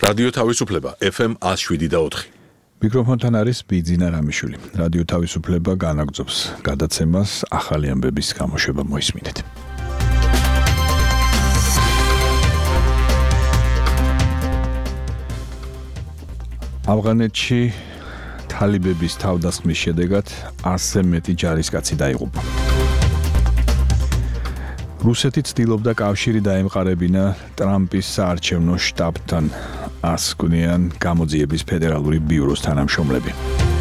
რადიო თავისუფლება FM 107.4. მიკროფონთან არის ბიძინა რამიშვილი. რადიო თავისუფლება განაგრძობს გადაცემას ახალი ამბების გამოშვება მოისმინეთ. ავღანეთში თალიბების თავდასხმის შედეგად 100-ზე მეტი ჯარისკაცი დაიღუპა. რუსეთი ცდილობდა კავშირი დაემყარებინა ტრამპის საარჩევნო შტაბთან, ასკვნიან გამოძიების ფედერალური ბიუროს თანამშრომლები.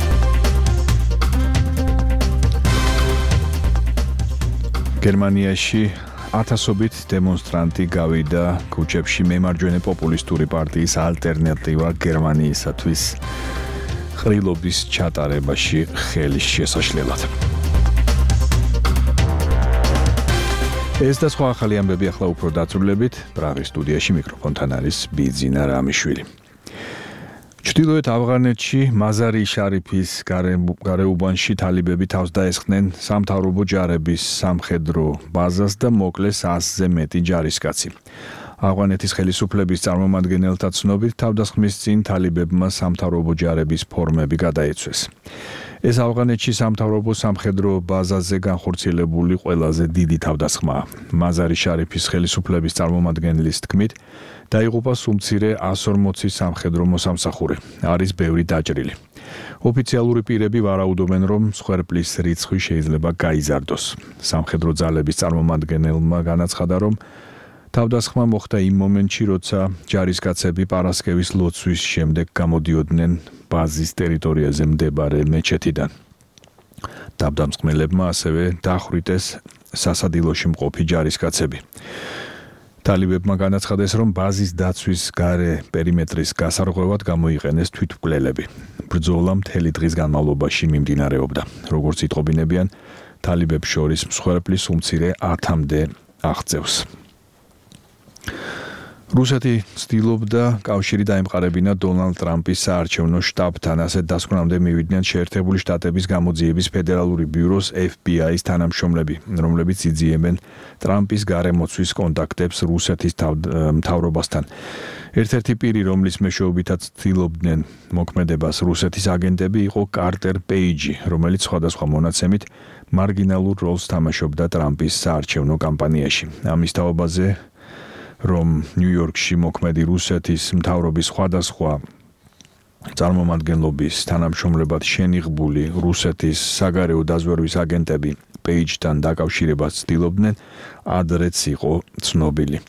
გერმანიაში ათასობით დემონსტრანტი გავიდა ქუჩებში მემარჯვენე პოპულისტური პარტიის ალტერნატივა გერმანიისათვის ყრილობის ჩატარებაში ხელის შესაშლელად. ეს და სხვა ახალი ამბები ახლა უფრო დაწვრილებით, პრაღის სტუდიაში მიკროფონთან არის ბიძინა რამიშვილი. ჩრდილოეთ ავღანეთში მაზარი შარიფის გარეუბანში თალიბები თავს დაესხნენ სამთავრობო ჯარების სამხედრო ბაზას და მოკლეს 100-ზე მეტი ჯარისკაცი. ავღანეთის ხელისუფლების წარმომადგენელთა ცნობით თავდასხმის წინ თალიბებმა სამთავრობო ჯარების ფორმები გადაეცვეს. ეს ავღანეთში სამთავრობო სამხედრო ბაზაზე განხორციელებული ყველაზე დიდი თავდასხმაა. მაზარი შარიფის ხელისუფლების წარმომადგენლის თქმით, დაიღუპა სუმცირე 140 სამხედრო მოსამსახური. არის ბევრი დაჭრილი. ოფიციალური პირები ვარაუდობენ, რომ მსხვერპლის რიცხვი შეიძლება გაიზარდოს. სამხედრო ძალების წარმომადგენელმა განაცხადა, რომ თავდასხმა მოხდა იმ მომენტში, როცა ჯარისკაცები პარასკევის ლოცვის შემდეგ გამოდიოდნენ ბაზის ტერიტორიაზე მდებარე მეჩეთიდან. თავდამსხმელებმა ასევე დახვრიტეს სასადილოში მყოფი ჯარისკაცები. თალიბებმა განაცხადეს, რომ ბაზის დაცვის გარე პერიმეტრის გასარღვევად გამოიყენეს თვითმკვლელები. ბრძოლა მთელი დღის განმავლობაში მიმდინარეობდა. როგორც იტყობინებიან, თალიბებს შორის მსხვერპლის უმცირე 10-მდე აღწევს. რუსეთი ცდილობდა კავშირი დაემყარებინა დონალდ ტრამპის საარჩევნო შტაბთან, ასე დასკვნამდე მივიდნენ შეერთებული შტატების გამოძიების ფედერალური ბიუროს FBI-ის თანამშრომლები, რომლებიც იძიებენ ტრამპის გარემოცვის კონტაქტებს რუსეთის მთავრობასთან. ერთ-ერთი პირი, რომლის მეშვეობითაც ცდილობდნენ მოქმედებას რუსეთის აგენტები, იყო კარტერ პეიჯი, რომელიც სხვადასხვა მონაცემით მარგინალურ როლს თამაშობდა ტრამპის საარჩევნო კამპანიაში. ამის თაობაზე რომ ნიუ-იორკში მოქმედი რუსეთის მთავრობის სხვადასხვა წარმომადგენლობის თანამშრომლებად შენიღბული რუსეთის საგარეო დაზვერვის აგენტები პეიჯთან დაკავშირებას ცდილობდნენ, ადრეც იყო ცნობილი.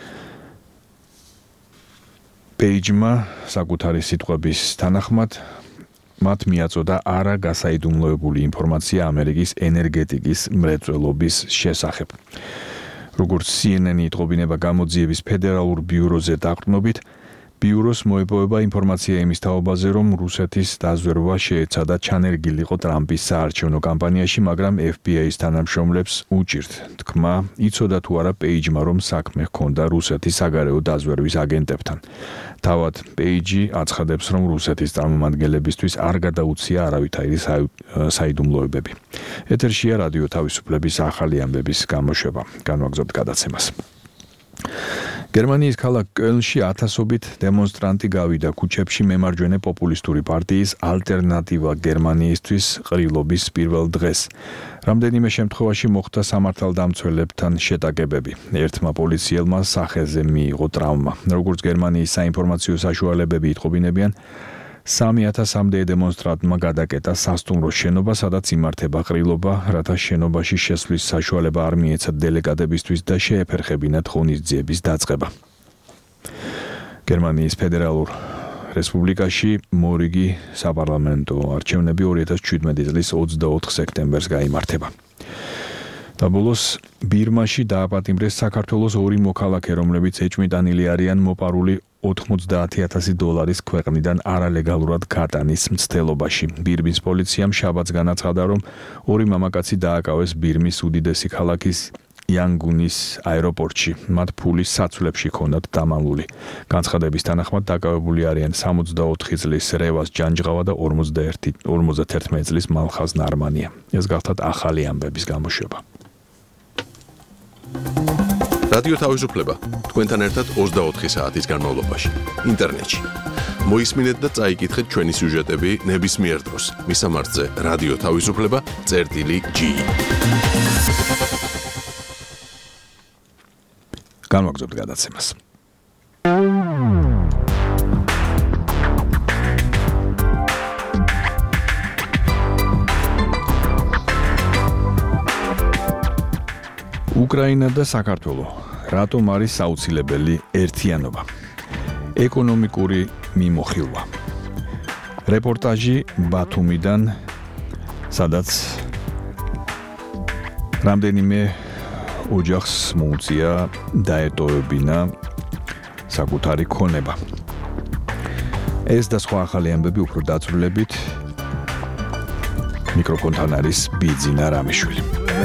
პეიჯმა საკუთარი სიტყვების თანახმად მათ მიაწოდა არა გასაიდუმლოებული ინფორმაცია ამერიკის ენერგეტიკის მრეწველობის შესახებ. როგორც CNN-ი იტყობინება გამოძიების ფედერალურ ბიუროზე დაყრდნობით, ბიუროს მოეპოვება ინფორმაცია იმის თაობაზე, რომ რუსეთის დაზვერვა შეეცადა ჩანერგილიყო ტრამპის საარჩევნო კამპანიაში, მაგრამ FBI-ის თანამშრომლებს უჭირთ თქმა, იცოდა თუ არა პეიჯმა, რომ საქმე ჰქონდა რუსეთის საგარეო დაზვერვის აგენტებთან. თავად პეიჯი აცხადებს, რომ რუსეთის წარმომადგენლებისთვის არ გადაუცია არავითარი საიდუმლოებები. ეთერშია რადიო თავისუფლების ახალი ამბების გამოშვება. განვაგრძობთ გადაცემას. გერმანიის ქალაქ კელნში ათასობით დემონსტრანტი გავიდა ქუჩებში მემარჯვენე პოპულისტური პარტიის ალტერნატივა გერმანიისთვის ყრილობის პირველ დღეს. რამდენიმე შემთხვევაში მოხდა სამართალდამცველებთან შეტაკებები. ერთმა პოლიციელმა სახეზე მიიღო ტრავმა. როგორც გერმანიის საინფორმაციო საშუალებები იტყობინებიან, 3000-მდე დემონსტრანტმა გადაკეტა სასტუმრო შენობა, სადაც იმართება ყრილობა, რათა შენობაში შესვლის საშუალება არ მიეცათ დელეგატებისთვის და შეეფერხებინათ ღონისძიების დაწყება. გერმანიის ფედერალურ რესპუბლიკაში მორიგი საპარლამენტო არჩევნები 2017 წლის 24 სექტემბერს გაიმართება. და ბოლოს ბირმაში დააპატიმრეს საქართველოს ორი მოქალაქე, რომლებიც ეჭვმიტანილი არიან მოპარული $90,000 ქვეყნიდან არალეგალურად გატანის მცდელობაში. ბირმის პოლიციამ შაბათს განაცხადა, რომ ორი მამაკაცი დააკავეს ბირმის უდიდესი ქალაქის იანგუნის აეროპორტში. მათ ფულის საცვლებში ჰქონდათ დამალული. განცხადების თანახმად დაკავებული არიან 64 წლის რევას ჯანჯღავა და 51 წლის მალხაზ ნარმანია. ეს გახლავთ ახალი ამბების გამოშვება. რადიო თავისუფლება თქვენთან ერთად 24 საათის განმავლობაში ინტერნეტში. მოისმინეთ და წაიკითხეთ ჩვენი სიუჟეტები ნებისმიერ დროს. მისამართზე რადიო თავისუფლება.ge. განვაგრძობთ გადაცემას. უკრაინა და საქართველო რატომ არის აუცილებელი ერთიანობა? ეკონომიკური მიმოხილვა. რეპორტაჟი ბათუმიდან, სადაც რამდენიმე ოჯახს მოუწია დაეტოვებინა საკუთარი ქონება. ეს და სხვა ახალი ამბები უფრო დაწვრილებით მიკროფონთან არის ბიძინა რამიშვილი.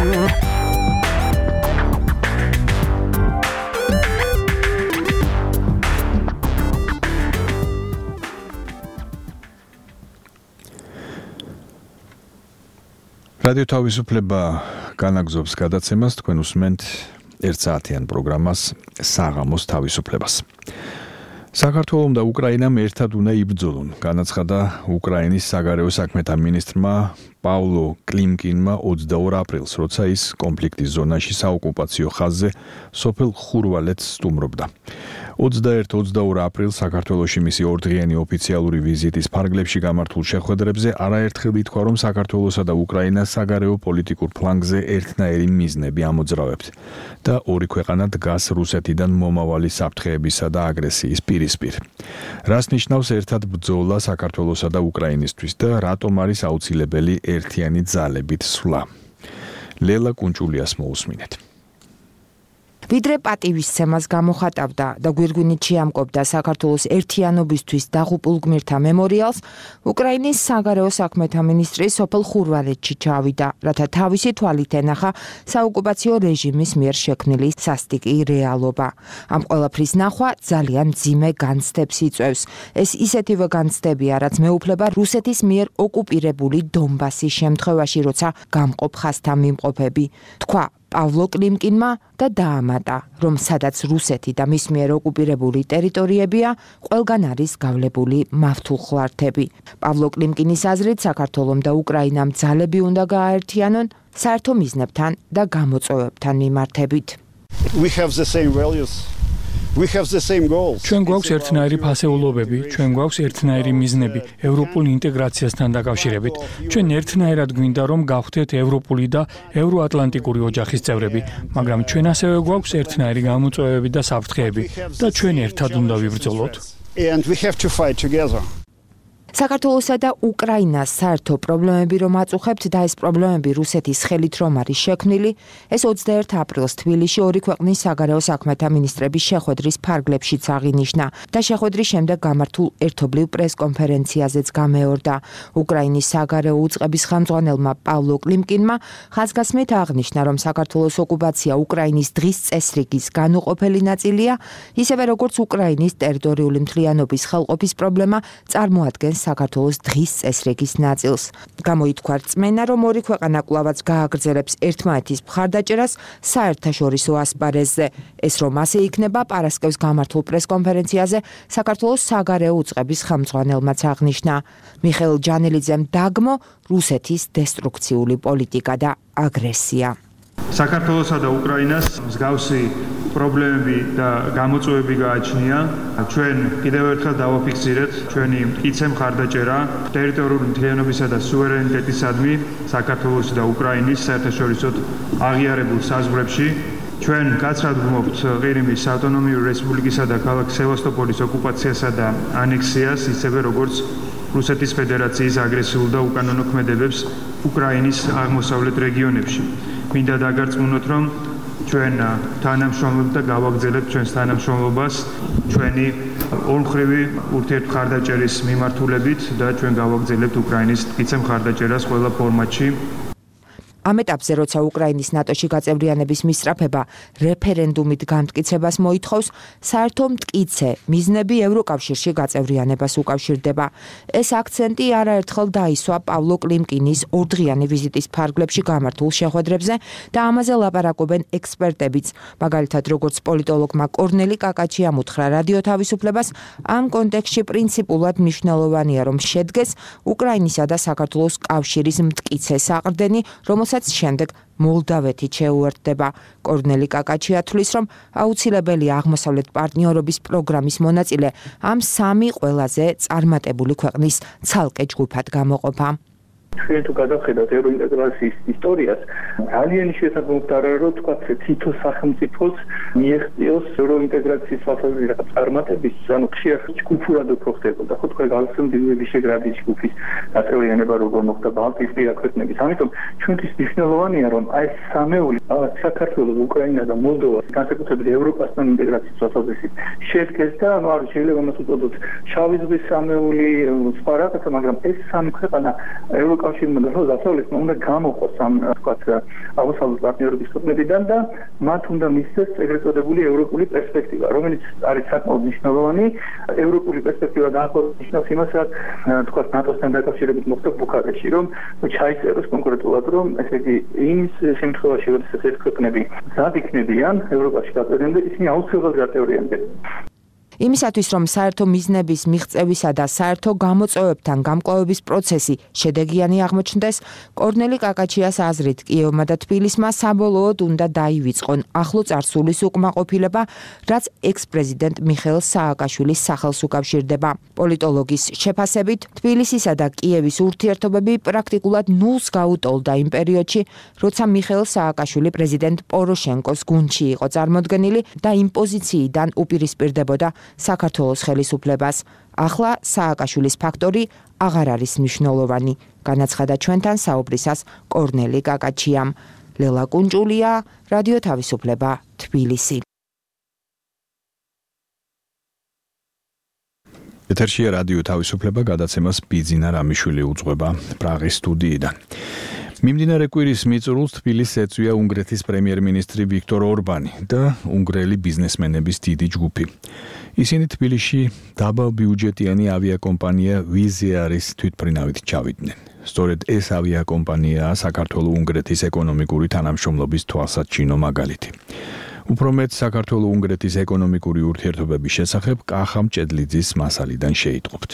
რადიო თავისუფლება განაგზობს გადაცემას, თქვენ უსმენთ 1 საათიან პროგრამას საღამოს თავისუფლებას. საქართველომ და უკრაინამ ერთად უნდა იბრძოლონ, განაცხადა უკრაინის საგარეო საქმეთა მინისტრმა პავლო კლიმკინმა 22 აპრილს, როცა ის კონფლიქტის ზონაში საოკუპაციო ხაზზე სოფელ ხურვალეთს სტუმრობდა. 21-22 აპრილს საქართველოში მისი ორდღიანი ოფიციალური ვიზიტის ფარგლებში გამართულ შეხვედრებზე არაერთხელ ითქვა, რომ საქართველოსა და უკრაინას საგარეო პოლიტიკურ ფლანგზე ერთნაირი მიზნები ამოძრავებთ და ორი ქვეყანა დგას რუსეთიდან მომავალი საფრთხეებისა და აგრესიის პირისპირ. რას ნიშნავს ერთად ბრძოლა საქართველოსა და უკრაინისთვის და რატომ არის აუცილებელი ერთიანი ძალებით სვლა? ლელა კუნჭულიას მოусმინეთ. ვიდრე პატივისცემას გამოხატავდა და გვირგვინით შეამკობდა საქართველოს ერთიანობისთვის დაღუპულ გმირთა მემორიალს, უკრაინის საგარეო საქმეთა მინისტრი სოფელ ხურვალეთში ჩავიდა, რათა თავისი თვალით ენახა საოკუპაციო რეჟიმის მიერ შექმნილი სასტიკი რეალობა. ამ ყველაფრის ნახვა ძალიან მძიმე განცდებს იწვევს. ეს ისეთივე განცდებია, რაც მეუფლება რუსეთის მიერ ოკუპირებული დონბასის შემთხვევაში, როცა გამყოფ ხაზთა მიმყოფები. თქვა პავლო კლიმკინმა და დაამატა, რომ სადაც რუსეთი და მის მიერ ოკუპირებული ტერიტორიებია, ყველგან არის გავლებული მავთულხლართები. პავლო კლიმკინის აზრით, საქართველომ და უკრაინამ ძალები უნდა გააერთიანონ საერთო მიზნებთან და გამოწვევებთან მიმართებით. We have the same values. We have the same goals. ჩვენ გვაქვს ერთნაირი ფასეულობები, ჩვენ გვაქვს ერთნაირი მიზნები ევროპულ ინტეგრაციასთან დაკავშირებით. ჩვენ ერთნაირად გვინდა რომ გავხდეთ ევროპული და ევროატლანტიკური ოჯახის წევრები, მაგრამ ჩვენ ასევე გვაქვს ერთნაირი გამოწვევები და საფრთხეები და ჩვენ ერთად უნდა ვიბრძოლოთ. And we have to fight together. საქართველოსა და უკრაინას საერთო პრობლემები რომ აწუხებთ და ეს პრობლემები რუსეთის ხელით რომ არის შექმნილი, ეს 21 აპრილს თბილისში ორი ქვეყნის საგარეო საქმეთა მინისტრების შეხვედრის ფარგლებშიც აღინიშნა და შეხვედრის შემდეგ გამართულ ერთობლივ პრესკონფერენციაზეც გამეორდა. უკრაინის საგარეო უწყების ხელმძღვანელმა პავლო კლიმკინმა ხაზგასმით აღნიშნა, რომ საქართველოს ოკუპაცია უკრაინის დღის წესრიგის განუყოფელი ნაწილია, ისევე როგორც უკრაინის ტერიტორიული მთლიანობის ხელყოფის პრობლემა წარმოადგენს საქართველოს დღის წესრიგის ნაწილს. გამოითქვა რწმენა, რომ ორი ქვეყანა კვლავაც გააგრძელებს ერთმანეთის მხარდაჭერას საერთაშორისო ასპარეზზე. ეს რომ ასე იქნება, პარასკევს გამართულ პრესკონფერენციაზე საქართველოს საგარეო უწყების ხელმძღვანელმაც აღნიშნა. მიხეილ ჯანელიძემ დაგმო რუსეთის დესტრუქციული პოლიტიკა და აგრესია. საქართველოსა და უკრაინას მსგავსი პრობლემები და გამოწვევები გააჩნია. ჩვენ კიდევ ერთხელ დავაფიქსირეთ ჩვენი მტკიცე მხარდაჭერა ტერიტორიული მთლიანობისა და სუვერენიტეტისადმი საქართველოს და უკრაინის საერთაშორისო აღიარებულ საზღვრებში. ჩვენ კაცრად ვმობთ ყირიმის ავტონომიური რესპუბლიკისა და ქალაქ სევასტოპოლის ოკუპაციასა და ანექსიას, ისევე როგორც რუსეთის ფედერაციის აგრესიულ და უკანონო ქმედებებს უკრაინის აღმოსავლეთ რეგიონებში. მინდა დაგარწმუნოთ, რომ ჩვენ თანამშრომლობთ და გავაგრძელებთ ჩვენს თანამშრომლობას ჩვენი ორმხრივი ურთიერთმხარდაჭერის მიმართულებით და ჩვენ გავაგრძელებთ უკრაინის მტკიცე მხარდაჭერას ყველა ფორმატში. ამ ეტაპზე, როცა უკრაინის ნატოში გაწევრიანების მისწრაფება რეფერენდუმით განმტკიცებას მოითხოვს, საერთო მტკიცე მიზნები ევროკავშირში გაწევრიანებას უკავშირდება. ეს აქცენტი არაერთხელ დაისვა პავლო კლიმკინის ორდღიანი ვიზიტის ფარგლებში გამართულ შეხვედრებზე და ამაზე ლაპარაკობენ ექსპერტებიც. მაგალითად, როგორც პოლიტოლოგმა კორნელი კაკაჩიამ უთხრა რადიო თავისუფლებას, ამ კონტექსტში პრინციპულად მნიშვნელოვანია, რომ შედგეს უკრაინისა და საქართველოს კავშირის მტკიცე საყრდენი, რომელსაც შემდეგ მოლდავეთი შეუერთდება. კორნელი კაკაჩია თვლის, რომ აუცილებელია აღმოსავლეთ პარტნიორობის პროგრამის მონაწილე ამ სამი ყველაზე წარმატებული ქვეყნის ცალკე ჯგუფად გამოყოფა. ჩვენ თუ გადავხედავთ ევროინტეგრაციის ისტორიას, ძალიან შესაძლოა რომ თქვა თითო სახელმწიფოს მიეღწიოს ევროინტეგრაციის საფუძველი რაღაც წარმატების, ანუ ხშირ ჯგუფურად უფრო ხდებოდა. ხო თქვა გალსამდილი ვიშეგრადის ჯგუფის გაწევრიანება როგორ მოხდა ბალტიისპირა ქვეყნების. ამიტომ ჩვენთვის მნიშვნელოვანია რომ აი სამეული საქართველოს, უკრაინა და მოლდოვა განსაკუთრებით ევროპასთან ინტეგრაციის საფუძველით შედგეს და ანუ არ შეიძლება მას უწოდოთ შავი ზღვის სამეული სხვა რაღაცა, მაგრამ ეს სამი ქვეყანა კავშირმა და დასავლეთმა უნდა გამოყოს ამ თქვათ აღმოსავლეთ პარტნიორობის ქვეყნებიდან და მათ უნდა მისცეს ეგრეთ წოდებული ევროპული პერსპექტივა, რომელიც არის საკმაოდ მნიშვნელოვანი. ევროპული პერსპექტივა დაახლოებით ნიშნავს იმას, რაც თქვათ ნატოსთან დაკავშირებით მოხდა ბუქარესტში, რომ ჩაიწეროს კონკრეტულად, რომ ესე იგი იმის შემთხვევაში, როდესაც ეს ქვეყნები მზად იქნებიან ევროპაში გაწევრიანდნენ, ისინი აუცილებლად გაწევრიანდნენ. იმისათვის, რომ საერთო მიზნების მიღწევისა და საერთო გამოწვევებთან გამკლავების პროცესი შედეგიანი აღმოჩნდეს, კორნელი კაკაჩიას აზრით, კიევმა და თბილისმა საბოლოოდ უნდა დაივიწყონ ახლო წარსულის უკმაყოფილება, რაც ექს-პრეზიდენტ მიხეილ სააკაშვილის სახელს უკავშირდება. პოლიტოლოგის შეფასებით, თბილისისა და კიევის ურთიერთობები პრაქტიკულად ნულს გაუტოლდა იმ პერიოდში, როცა მიხეილ სააკაშვილი პრეზიდენტ პოროშენკოს გუნდში იყო წარმოდგენილი და იმ პოზიციიდან უპირისპირდებოდა საქართველოს ხელისუფლებას. ახლა სააკაშვილის ფაქტორი აღარ არის მნიშვნელოვანი, განაცხადა ჩვენთან საუბრისას კორნელი კაკაჩიამ. ლელა კუნჭულია, რადიო თავისუფლება, თბილისი. ეთერშია რადიო თავისუფლება, გადაცემას ბიძინა რამიშვილი უძღვება პრაღის სტუდიიდან. მიმდინარე კვირის მიწურულს თბილისს ეწვია უნგრეთის პრემიერ-მინისტრი ვიქტორ ორბანი და უნგრელი ბიზნესმენების დიდი ჯგუფი. ისინი თბილისში დაბალბიუჯეტიანი ავიაკომპანია ვიზიარის თვითმფრინავით ჩავიდნენ. სწორედ ეს ავიაკომპანიაა საქართველო-უნგრეთის ეკონომიკური თანამშრომლობის თვალსაჩინო მაგალითი. უფრო მეტ საქართველო-უნგრეთის ეკონომიკური ურთიერთობების შესახებ კახა მჭედლიძის მასალიდან შეიტყობთ.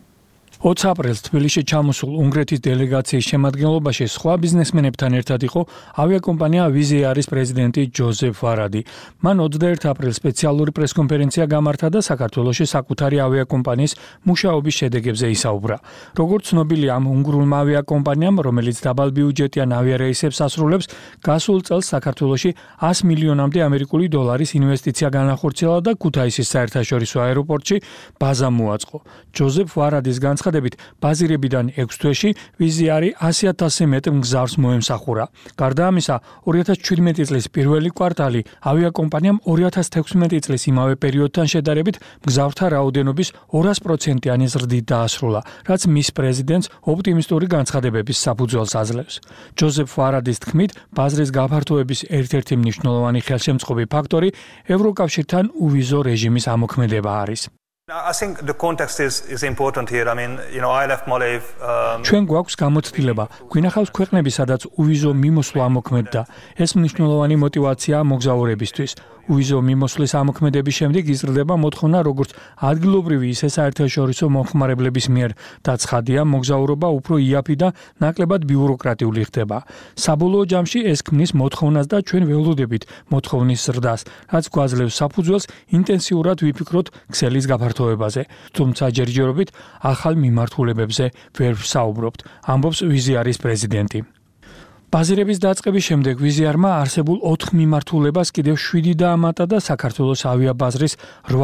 20 აპრილს თბილისში ჩამოსულ უნგრეთის დელეგაციის შემადგენლობაში სხვა ბიზნესმენებთან ერთად იყო ავიაკომპანია ვიზიარის პრეზიდენტი ჯოზეფ ვარადი. მან 21 აპრილს სპეციალური პრესკონფერენცია გამართა და საქართველოში საკუთარი ავიაკომპანიის მუშაობის შედეგებზე ისაუბრა. როგორც ცნობილია, ამ უნგრულმა ავიაკომპანიამ, რომელიც დაბალბიუჯეტიან ავიარეისებს ასრულებს, გასულ წელს საქართველოში 100 მილიონამდე ამერიკული დოლარის ინვესტიცია განახორციელა და ქუთაისის საერთაშორისო აეროპორტში ბაზა მოაწყო. ჯოზეფ ვარადის განცხადებით, ბაზირებიდან 6 თვეში ვიზიარი 100,000-ზე მეტ მგზავრს მოემსახურა. გარდა ამისა, 2017 წლის პირველი კვარტალი ავიაკომპანიამ 2016 წლის იმავე პერიოდთან შედარებით მგზავრთა რაოდენობის 200%-იანი ზრდით დაასრულა, რაც მის პრეზიდენტს ოპტიმისტური განცხადებების საფუძველს აძლევს. ჯოზეფ ვარადის თქმით, ბაზრის გაფართოების ერთ-ერთი მნიშვნელოვანი ხელშემწყობი ფაქტორი ევროკავშირთან უვიზო რეჟიმის ამოქმედება არის. I think the context is important here. I mean, ILF Molev ჩვენ გვაქვს გამოცდილება, გვინახავს ქვეყნები, სადაც უვიზო მიმოსვლა ამოქმედდა. ეს მნიშვნელოვანი мотиваცია მოგზაურებისთვის. უვიზო მიმოსვლის ამოქმედების შემდეგ იზრდება მოთხოვნა როგორც ადგილობრივი, ისე საერთაშორისო მომხმარებლების მიერ და ცხადია, მოგზაურობა უფრო იაფი და ნაკლებად ბიუროკრატიული ხდება. საბოლოო ჯამში ეს ქმნის მოთხოვნას და ჩვენ ველოდებით მოთხოვნის ზრდას, რაც გვაძლევს საფუძველს ინტენსიურად ვიფიქროთ ქსელის გაფართოებაზე. თუმცა ჯერჯერობით ახალ მიმართულებებზე ვერ ვსაუბრობთ, ამბობს ვიზიარის პრეზიდენტი. ბაზირების დაწყების შემდეგ ვიზიარმა არსებულ 4 მიმართულებას კიდევ 7 დაამატა და საქართველოს ავიაბაზრის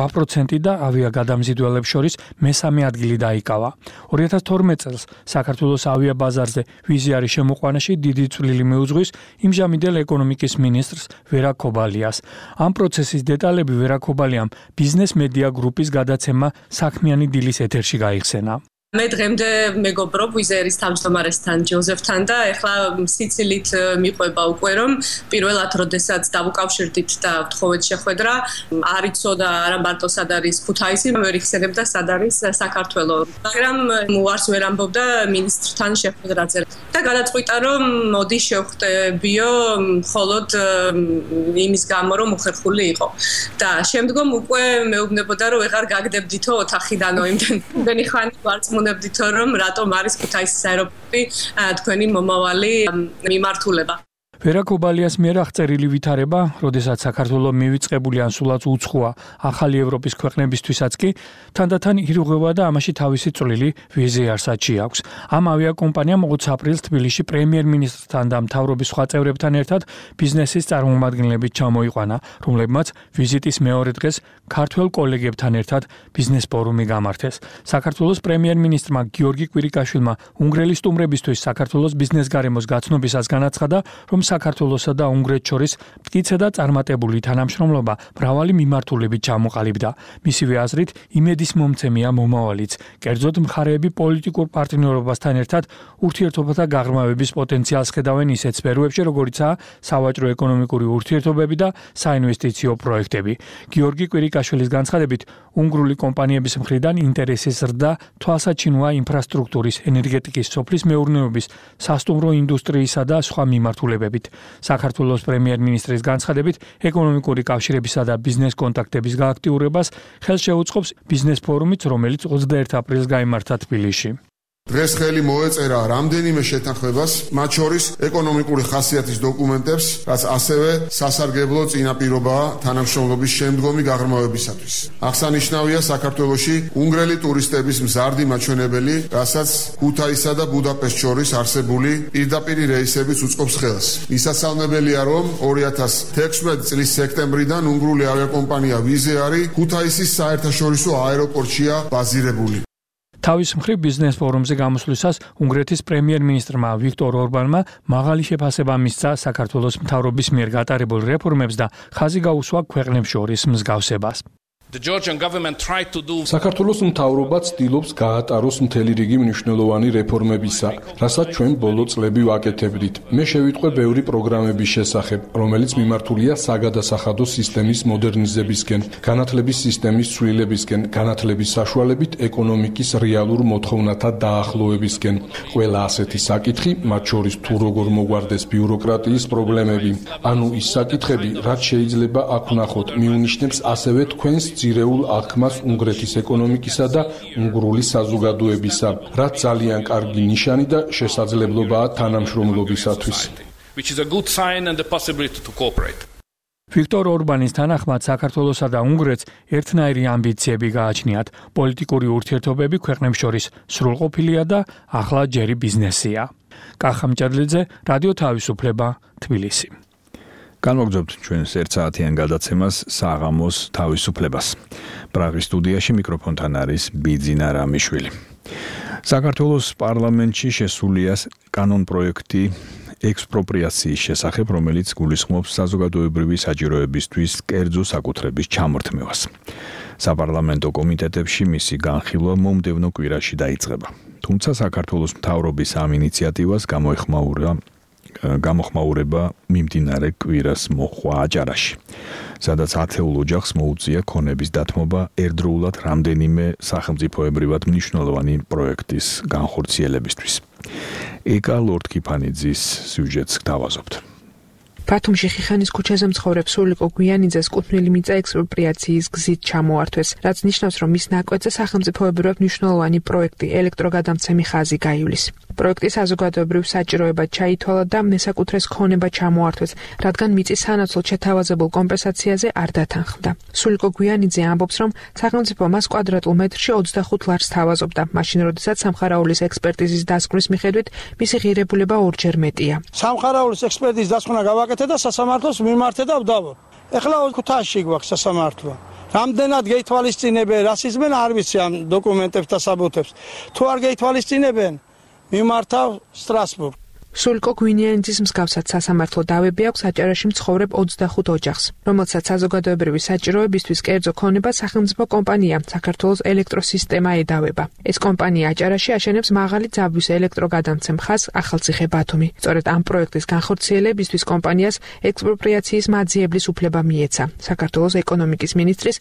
8% და ავიაგადამზიდველებს შორის მესამე ადგილი დაიკავა. 2012 წელს საქართველოს ავიაბაზარზე ვიზიარის შემოყვანაში დიდი წვლილი მიუძღვის იმჟამიდელ ეკონომიკის მინისტრს ვერა ქობალიას. ამ პროცესის დეტალები ვერა ქობალიამ ბიზნეს მედია გრუპის გადაცემა საქმიანი დილის ეთერში გაიხსენა. მე დღემდე მეგობრობ ვიზერის თავმჯდომარესთან ჯოზეფთან და ეხლა სიცილით მიყვება უკვე რომ პირველად როდესაც დავუკავშირდით და ვთხოვეთ შეხვედრა არ იცოდა და არა მარტო სად არის ქუთაისი ვერ იხსენებდა სად არის საქართველო მაგრამ უარს ვერ ამბობდა მინისტრთან შეხვედრაზე და გადაწყვიტა რომ მოდი შევხვდებიო მხოლოდ იმის გამო რომ უხერხული იყო და შემდგომ უკვე მეუბნებოდა რომ ვეღარ გაგდებდითო ოთახიდანო იმდენი ხანი ვარწმუნებდითო რომ რატომ არის ქუთაისის აეროპორტი თქვენი მომავალი მიმართულება ვერა კობალიას მიერ აღწერილი ვითარება, როდესაც საქართველოს მივიწყებული ან სულაც უცხოა ახალი ევროპის ქვეყნებისთვისაც კი თანდათან ირღვევა და ამაში თავისი წვლილი ვიზეარსაც აქვს. ამ ავიაკომპანიამ 20 აპრილს თბილისში პრემიერ-მინისტრთან და მთავრობის სხვა წევრებთან ერთად ბიზნესის წარმომადგენლებით ჩამოიყვანა, რომლებმაც ვიზიტის მეორე დღეს ქართველ კოლეგებთან ერთად ბიზნეს ფორუმი გამართეს. საქართველოს პრემიერ-მინისტრმა გიორგი კვირიკაშვილმა უნგრელი სტუმრებისთვის საქართველოს ბიზნეს გარემოს გაცნობისას განაცხადა, რომ საქართველოსა და უნგრეთს შორის მტკიცე და წარმატებული თანამშრომლობა მრავალი მიმართულებით ჩამოყალიბდა. მისივე აზრით, იმედის მომცემია მომავალიც. კერძოდ მხარეები პოლიტიკურ პარტნიორობასთან ერთად ურთიერთობათა გაღრმავების პოტენციალს ხედავენ ისეთ სფეროებში, როგორიცაა სავაჭრო ეკონომიკური ურთიერთობები და საინვესტიციო პროექტები. გიორგი კვირიკაშვილის განცხადებით, უნგრული კომპანიების მხრიდან ინტერესის ზრდა თვალსაჩინოა ინფრასტრუქტურის, ენერგეტიკის, სოფლის მეურნეობის, სასტუმრო ინდუსტრიისა და სხვა მიმართულებებით. საქართველოს პრემიერ-მინისტრის განცხადებით, ეკონომიკური კავშირებისა და ბიზნეს კონტაქტების გააქტიურებას ხელს შეუწყობს ბიზნეს ფორუმიც, რომელიც 21 აპრილს გაიმართა თბილისში. დღეს ხელი მოეწერა რამდენიმე შეთანხმებას, მათ შორის ეკონომიკური ხასიათის დოკუმენტებს, რაც ასევე სასარგებლო წინაპირობაა თანამშრომლობის შემდგომი გაღრმავებისათვის. აღსანიშნავია საქართველოში უნგრელი ტურისტების მზარდი მაჩვენებელი, რასაც ქუთაისსა და ბუდაპეშტს შორის არსებული პირდაპირი რეისებიც უწყობს ხელს. მისასალმებელია, რომ 2016 წლის სექტემბრიდან უნგრული ავიაკომპანია ვიზეარი ქუთაისის საერთაშორისო აეროპორტშია ბაზირებული. თავის მხრივ ბიზნეს ფორუმზე გამოსვლისას უნგრეთის პრემიერ-მინისტრმა ვიქტორ ორბანმა მაღალი შეფასება მისცა საქართველოს მთავრობის მიერ გატარებულ რეფორმებს და ხაზი გაუსვა ქვეყნებს შორის მსგავსებას. საქართველოს მთავრობა ცდილობს გაატაროს მთელი რიგი მნიშვნელოვანი რეფორმებისა, რასაც ჩვენ ბოლო წლები ვაკეთებდით. მე შევიტყვე ბევრი პროგრამების შესახებ, რომელიც მიმართულია საგადასახადო სისტემის მოდერნიზებისკენ, განათლების სისტემის ცვლილებისკენ, განათლების საშუალებით ეკონომიკის რეალურ მოთხოვნათა დაახლოებისკენ. ყველა ასეთი საკითხი, მათ შორის თუ როგორ მოგვარდეს ბიუროკრატიის პრობლემები, ანუ ის საკითხები, რაც შეიძლება აქ ვნახოთ, მიუნიშნებს ასევე თქვენს ძირეულ აღქმას უნგრეთის ეკონომიკისა და უნგრული საზოგადოებისა, რაც ძალიან კარგი ნიშანი და შესაძლებლობაა თანამშრომლობისათვის. ვიქტორ ორბანის თანახმად საქართველოსა და უნგრეთს ერთნაირი ამბიციები გააჩნიათ. პოლიტიკური ურთიერთობები ქვეყნებს შორის სრულყოფილია და ახლა ჯერი ბიზნესია. კახა მჭედლიძე, რადიო თავისუფლება, თბილისი. განმოგძობთ ჩვენს 1 საათიან გადაცემას საღამოს თავისუფლებას. პრაღის სტუდიაში მიკროფონთან არის ბიძინა რამიშვილი. საქართველოს პარლამენტში შესულია კანონპროექტი ექსპროპრიაციის შესახებ, რომელიც გულისხმობს საზოგადოებრივი საჭიროებისთვის კერძო საკუთრების ჩამორთმევას. საპარლამენტო კომიტეტებში მისი განხილვა მომდევნო კვირაში დაიწყება. თუმცა საქართველოს მთავრობის ამ ინიციატივას გამოხმაურება მიმდინარე კვირას მოხვა აჭარაში, სადაც 10 ოჯახს მოუწია ქონების დათმობა ერთდროულად რამდენიმე სახელმწიფოებრივად მნიშვნელოვანი პროექტის განხორციელებისთვის. ეკა ლორდ-კიფანიძის სიუჟეტს გავაზობთ. ბათუმში ხიხანის ქუჩაზე მცხოვრებ სულიკო გვიანიძეს კუთვნილი მიწა ექსპროპრიაციის გზით ჩამოართვეს, რაც ნიშნავს, რომ მის ნაკვეთზე სახელმწიფოებრივად მნიშვნელოვანი პროექტი ელექტროგადამცემი ხაზი გაივლის. პროექტის საზოგადოებრივ საჭიროებად ჩაითვალა და მესაკუთრეს ქონება ჩამოართვეს, რადგან მიწის სანაცვლოდ შეთავაზებულ კომპენსაციაზე არ დათანხმდა. სულიკო გვიანიძე ამბობს, რომ სახელმწიფო მას კვადრატულ მეტრში 25 ლარს თავაზობდა, მაშინ როდესაც სამხარაულის ექსპერტიზის დასკვნის მიხედვით მისი ღირებულება ორჯერ მეტია. სამხარაულის ექსპერტიზის დასკვნა გავაკეთე და სასამართლოს მიმართე და ვდავო. ეხლა ქუთაისში გვაქვს სასამართლო. რამდენად გეითვალისწინებენ, რასიზმენ არ ვიცი ამ დოკუმენტებს და საბუთებს. თუ არ გეითვალისწინებენ, მიმართავ სტრასბურგ. სულიკო გვინიანიძის მსგავსად სასამართლო დავები აქვს აჭარაში მცხოვრებ 25 ოჯახს, რომელსაც საზოგადოებრივი საჭიროებისთვის კერძო ქონება სახელმწიფო კომპანია საქართველოს ელექტროსისტემა ედავება. ეს კომპანია აჭარაში აშენებს მაღალი ძაბვის ელექტროგადამცემ ხაზს ახალციხე ბათუმი. სწორედ ამ პროექტის განხორციელებისთვის კომპანიას ექსპროპრიაციის მაძიებლის უფლება მიეცა საქართველოს ეკონომიკის მინისტრის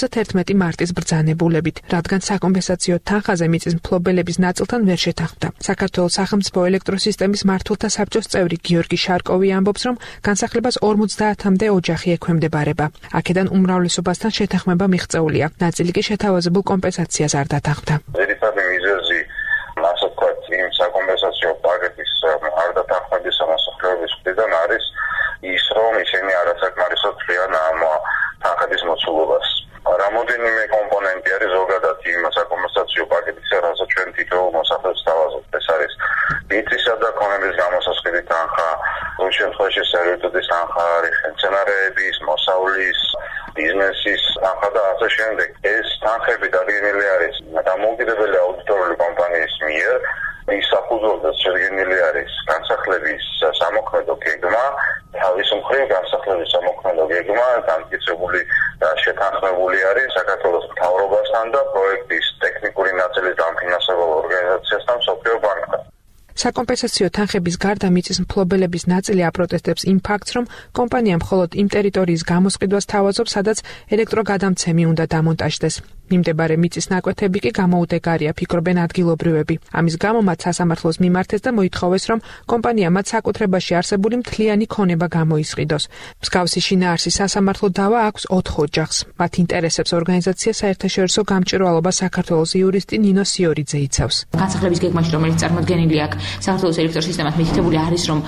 31 მარტის ბრძანებულებით, რადგან საკომპენსაციო თანხაზე მიწის მფლობელების ნაწილთან ვერ შეთანხმდა. საქართველოს სახელმწიფო ელექტროსისტემის მმართველთა საბჭოს წევრი გიორგი შარკოვი ამბობს, რომ განსახლებას 50-მდე ოჯახი ექვემდებარება. აქედან უმრავლესობასთან შეთანხმება მიღწეულია. ნაწილი კი შეთავაზებულ კომპენსაციას არ დათანხმდა. ძირითადი მიზეზი ასე ვთქვათ, იმ საკომპენსაციო პაკეტის არ დათანხმების მოსახლეობის მხრიდან არის ის, რომ ისინი არასაკმარისად ხრიან ამ თანხების მოცულობას. რამოდენიმე კომპონენტი არის ზოგადად იმ საკომპენსაციო პაკეტის, რასაც ჩვენ თითოეულ მოსახლეობას თავაზობთ. ეს არის მიწისა და ქონების გამოსასყიდი თანხა, ამ შემთხვევაში სერვიტუტის თანხა, მცენარეების, მოსავლის, ბიზნესის თანხა და ასე შემდეგ. ეს თანხები დადგენილი არის დამოუკიდებელი აუდიტორული კომპანიის მიერ. ის საფუძველზე შედგენილი არის განსახლების სამოქმედო გეგმა, თავის მხრივ განსახლების სამოქმედო გეგმა დამტკიცებული და შეთანხმებული არის საქართველოს მთავრობასთან და პროექტის ტექნიკური ნაწილის დამფინანსებელ ორგანიზაციასთან, მსოფლიო ბანკთან. საკომპენსაციო თანხების გარდა მიწის მფლობელების ნაწილი აპროტესტებს იმ ფაქტს, რომ კომპანია მხოლოდ იმ ტერიტორიის გამოსყიდვას თავაზობს, სადაც ელექტროგადამცემი უნდა დამონტაჟდეს. მიმდებარე მიწის ნაკვეთები კი გამოუდეგარია, ფიქრობენ ადგილობრივები. ამის გამო მათ სასამართლოს მიმართეს და მოითხოვეს, რომ კომპანია მათ საკუთრებაში არსებული მთლიანი ქონება გამოისყიდოს. მსგავსი შინაარსი სასამართლო დავა აქვს 4 ოჯახს. მათ ინტერესებს ორგანიზაცია საერთაშორისო გამჭვირვალობა საქართველოს იურისტი ნინო სიორიძე იცავს. განსახლების გეგმაში, რომელიც წარმოდგენილი აქვს საქართველოს ელექტროსისტემას, მითითებული არის, რომ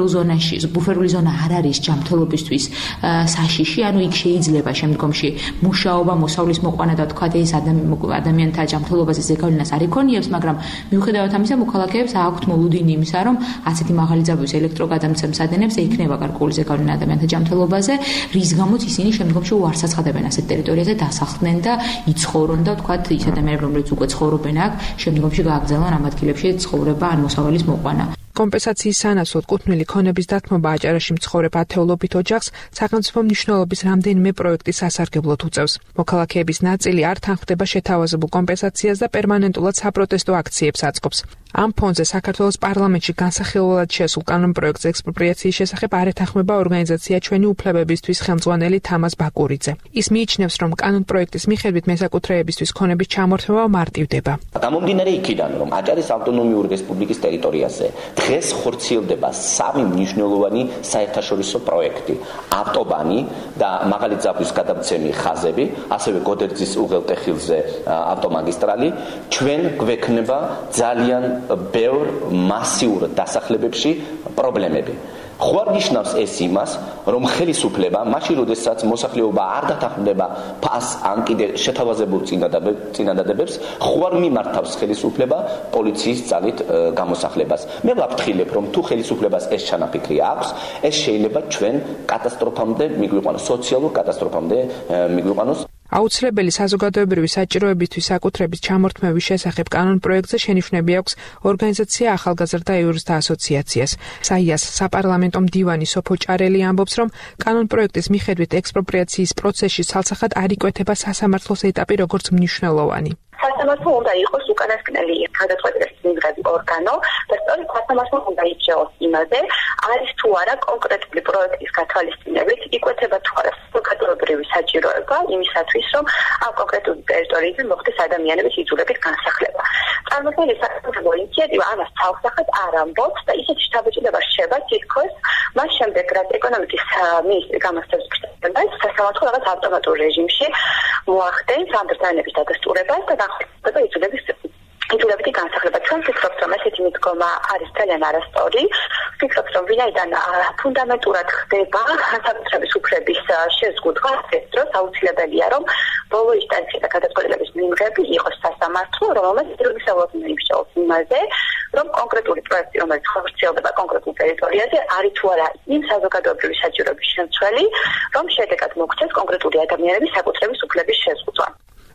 ბუფერული ზონა არ არის ჯანმრთელობისთვის საშიში, ანუ იქ შეიძლება შემდგომში მუშაობა, მოსავლის მოყვანა და თქვა ეს ადამიანთა ჯანმრთელობაზე ზეგავლენას არ იქონიებს, მაგრამ მიუხედავად ამისა, მოქალაქეებს აქვთ მოლოდინი იმისა, რომ ასეთი მაღალი ძაბვის ელექტროგადამცემ სადენებს ექნება გარკვეული ზეგავლენა ადამიანთა ჯანმრთელობაზე, რის გამოც ისინი შემდგომში უარს აცხადებენ ასეთ ტერიტორიაზე დასახლდნენ და იცხოვრონ და თქვა ის ადამიანები, რომლებიც უკვე ცხოვრობენ აქ, შემდგომში გააგრძელონ ამ ადგილებში ცხოვრება ან მოსავალის მოყვანა. კომპენსაციის სანაცვლოდ კუთვნილი ქონების დათმობა აჭარაში მცხოვრებ ათეულობით ოჯახს სახელმწიფო მნიშვნელობის რამდენიმე პროექტის სასარგებლოდ უწევს. მოქალაქეების ნაწილი არ თანხმდება შეთავაზებულ კომპენსაციას და პერმანენტულად საპროტესტო აქციებს აწყობს. ამ ფონზე საქართველოს პარლამენტში განსახილველად შესულ კანონპროექტს ექსპროპრიაციის შესახებ არ ეთანხმება ორგანიზაცია ჩვენი უფლებებისთვის ხელმძღვანელი თამაზ ბაკურიძე. ის მიიჩნევს, რომ კანონპროექტის მიხედვით მესაკუთრეებისთვის ქონების ჩამორთმევა მარტივდება. გამომდინარე იქიდან, რომ აჭარის ავტონომიური რესპუბლიკის ტერიტორიაზე დღეს ხორციელდება 3 მნიშვნელოვანი საერთაშორისო პროექტი: ავტობანი და მაღალი ძაბვის გადამცემი ხაზები, ასევე გოდერძის უღელტეხილზე ავტომაგისტრალი. ჩვენ გვექნება ძალიან ბევრ მასიურ დასახლებებში პრობლემები. ხوار ნიშნავს ეს იმას, რომ ხელისუფლება მაშინ როდესაც მოსახლეობა არ დათანხმდება ფას ან კიდე შეთავაზებულ წინადადებებს, ხوار მიმართავს ხელისუფლება პოლიციის ძალით გამოსახლებას. მე ვაფრთხილებ, რომ თუ ხელისუფლებას ეს ჩანაფიქრი აქვს, ეს შეიძლება ჩვენ კატასტროფამდე მიგვიყვანოს, სოციალურ კატასტროფამდე მიგვიყვანოს. აუცილებელი საზოგადოებრივი საჭიროებისთვის საკუთრების ჩამორთმევის შესახებ კანონპროექტზე შენიშვნები აქვს ორგანიზაცია ახალგაზრდა იურისტთა ასოციაციას. საიას საპარლამენტო მდივანი სოფო ჭარელი ამბობს, რომ კანონპროექტის მიხედვით ექსპროპრიაციის პროცესში ცალსახად არ იკვეთება სასამართლოს ეტაპი როგორც მნიშვნელოვანი. სასამართლო უნდა იყოს უკანასკნელი გადაწყვეტილების მიღების ორგანო და სწორედ სასამართლო უნდა ირჩეოს იმაზე, არის თუ არა კონკრეტული პროექტის გათვალისწინებით იკვეთება თუ არა საზოგადოებრივი საჭიროება იმისათვის, რომ ამ კონკრეტული ტერიტორიაზე მოხდეს ადამიანების იძულებით განსახლება. წარმოქმნილი სახელმწიფო ინიციატივა ამას თავსახად არ ამბობს და ისეთი შთაბეჭდილება რჩება თითქოს მას შემდეგ, რაც ეკონომიკის მინისტრი გამოსცემს და სასამართლო რაღაც ავტომატურ რეჟიმში მოახდენს ამ ბრძანების დადასტურებას და განხორციელდება იძულებითი განსახლება. ჩვენ ვფიქრობთ, რომ ესეთი მიდგომა არის ძალიან არასწორი. ვფიქრობთ, რომ ვინაიდან ფუნდამენტურად ხდება საკუთრების უფლების შეზღუდვა, ეს დროს აუცილებელია, რომ ბოლო ინსტანცია და გადაწყვეტილების მიღები იყოს სასამართლო, რომელმაც იძულებისეულად მიიღოს იმაზე, რომ კონკრეტული პროექტი, რომელიც ხორციელდება კონკრეტულ ტერიტორიაზე, არის თუ არა იმ საზოგადოებრივი საჭიროების შემცველი, რომ შედეგად მოგვცეს კონკრეტული ადამიანების საკუთრების უფლების შეზღუდვა.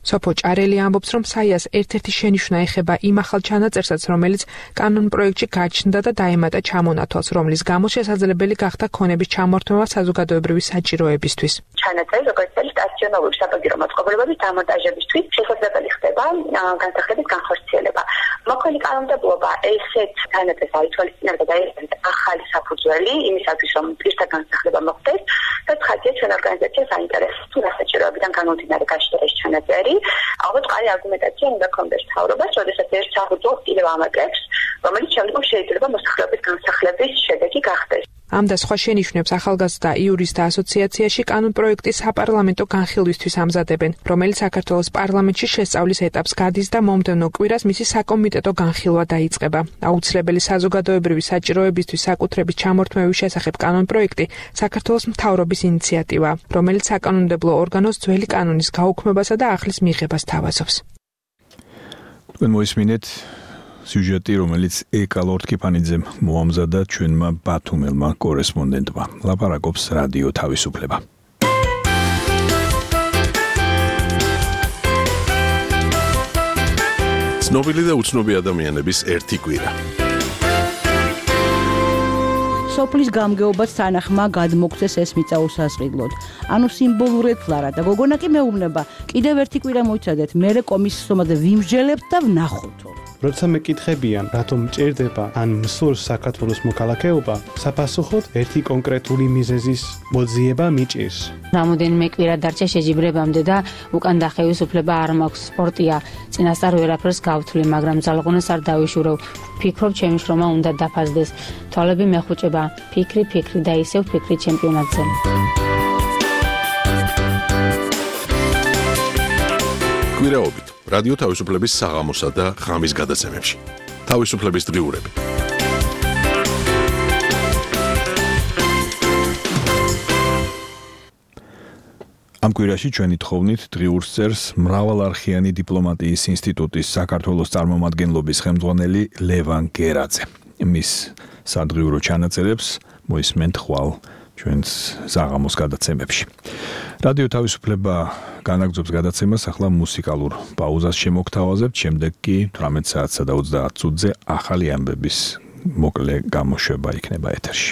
სოფო ჭარელი ამბობს, რომ საიას ერთ-ერთი შენიშვნა ეხება იმ ახალ ჩანაწერსაც, რომელიც კანონ პროექტში გაჩნდა და დაემატა ჩამონათვალს, რომლის გამო შესაძლებელი გახდა ქონების ჩამორთმევა საზოგადოებრივი საჭიროებისთვის. ჩანაწერი, როგორც წელი სტაციონარული საბაგირო მოწყობილობების დამონტაჟებისთვის შესაძლებელი ხდება განსახლების განხორციელება. მოქოლი კანონმდებლობა ესეთ ჩანაწერს აითვალისწინებდა და ეს ახალი საფუძველი იმისათვის, რომ პირთა განსახლება მოხდეს და ცხადია ჩვენ ორგანიზაციას აინტერესებს თუ რა საჭიროებიდან გამომდინარე გაჩნდა ეს ჩანაწერი. ალბათ ყარი არგუმენტაცია უნდა კონდეს თავრობას, როდესაც ერთ საფუძველს კიდევ ამატებს, რომელიც შემდგომ შეიძლება მოსახლეობის განსახლების შედეგი გახდეს. ამ და სხვა შენიშვნებს ახალგაზრდა იურისტთა ასოციაციაში კანონპროექტი საპარლამენტო განხილვისთვის ამზადებენ, რომელიც საქართველოს პარლამენტში შესწავლის ეტაპს გადის და მომდევნო კვირას მისი საკომიტეტო განხილვა დაიწყება. აუცილებელი საზოგადოებრივი საჭიროებისთვის საკუთრების ჩამორთმევის შესახებ კანონპროექტი საქართველოს მთავრობის ინიციატივა, რომელიც საკანონმდებლო ორგანოს ძველი კანონის გაუქმებასა და ახლის მიღებას თავაზობს. თქვენ მოისმინეთ სიუჟეტი, რომელიც ეკა ლორდ-კიფანიძემ მოამზადა ჩვენმა ბათუმელმა კორესპონდენტმა. ლაპარაკობს რადიო თავისუფლება. ცნობილი და უცნობი ადამიანების ერთი კვირა. სოფლის გამგეობას თანახმა გადმოგცეს ეს მიწა უსასყიდლოდ. ანუ სიმბოლურად ფლარა და გოგონა კი მეუბნება, კიდევ ერთი კვირა მოიცადეთ, მერე კომისიის ომაზე ვიმსჯელებთ და ვნახოთო. როცა მეკითხებიან, რატომ ჭირდება ან მსურს საქართველოს მოქალაქეობა, საპასუხოდ ერთი კონკრეტული მიზეზის მოძიება მიჭირს. რამოდენიმე კვირა დარჩა შეჯიბრებამდე და უკან დახევის უფლება არ მაქვს. სპორტია, წინასწარ ვერაფერს გავთვლი, მაგრამ ძალღონას არ დავიშურევ. ვფიქრობ, ჩემი შრომა უნდა დაფასდეს. თვალები მეხუჭება, ფიქრი და ისევ ფიქრი ჩემპიონატზე. კვირაობით რადიო თავისუფლების საღამოსა და ღამის გადაცემებში. თავისუფლების დღიურები. ამ კვირაში ჩვენი თხოვნით დღიურს წერს მრავალარხიანი დიპლომატიის ინსტიტუტის საქართველოს წარმომადგენლობის ხელმძღვანელი ლევან გერაძე. მის სადღიურო ჩანაწერებს მოისმენთ ხვალ ჩვენს საღამოს გადაცემებში. რადიო თავისუფლება განაგრძობს გადაცემას, ახლა მუსიკალურ პაუზას შემოგთავაზებთ, შემდეგ კი 18 საათსა და 30 წუთზე ახალი ამბების მოკლე გამოშვება იქნება ეთერში.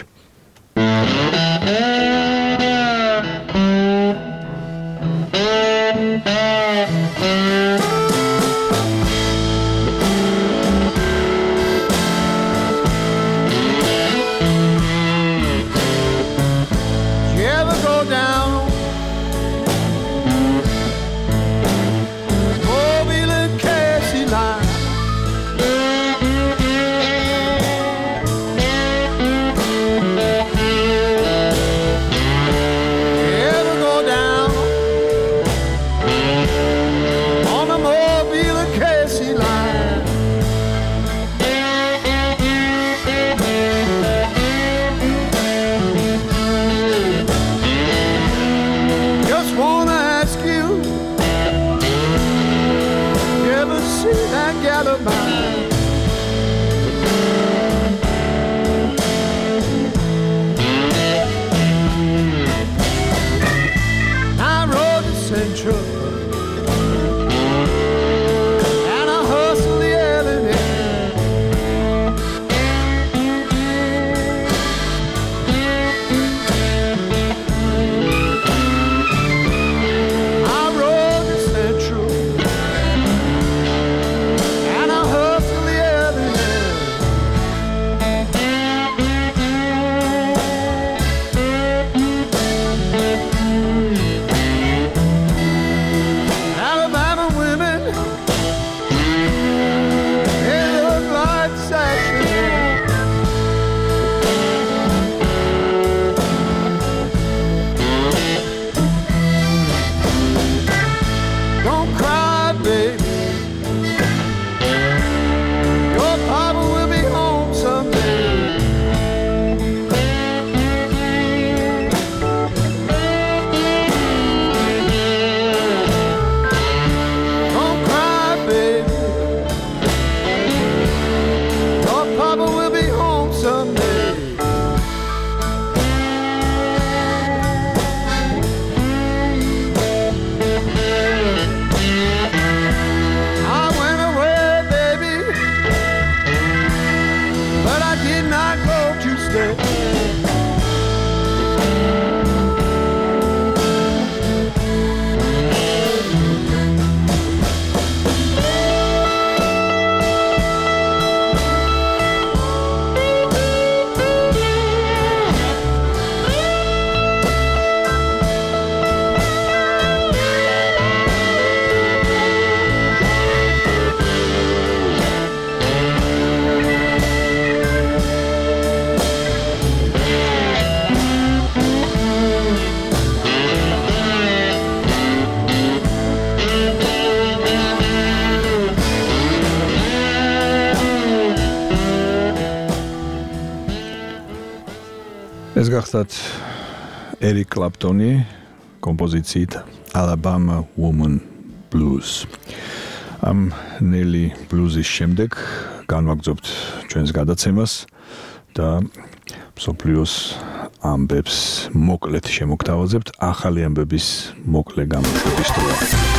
გახსნათ ერიკ კლაპტონი კომპოზიციით Alabama Woman Blues. ამ ნელი ბლუზის შემდეგ განვაგრძობთ ჩვენს გადაცემას და მსოფლიოს ამბებს მოკლედ შემოგთავაზებთ ახალი ამბების მოკლე გამოშვების დროა.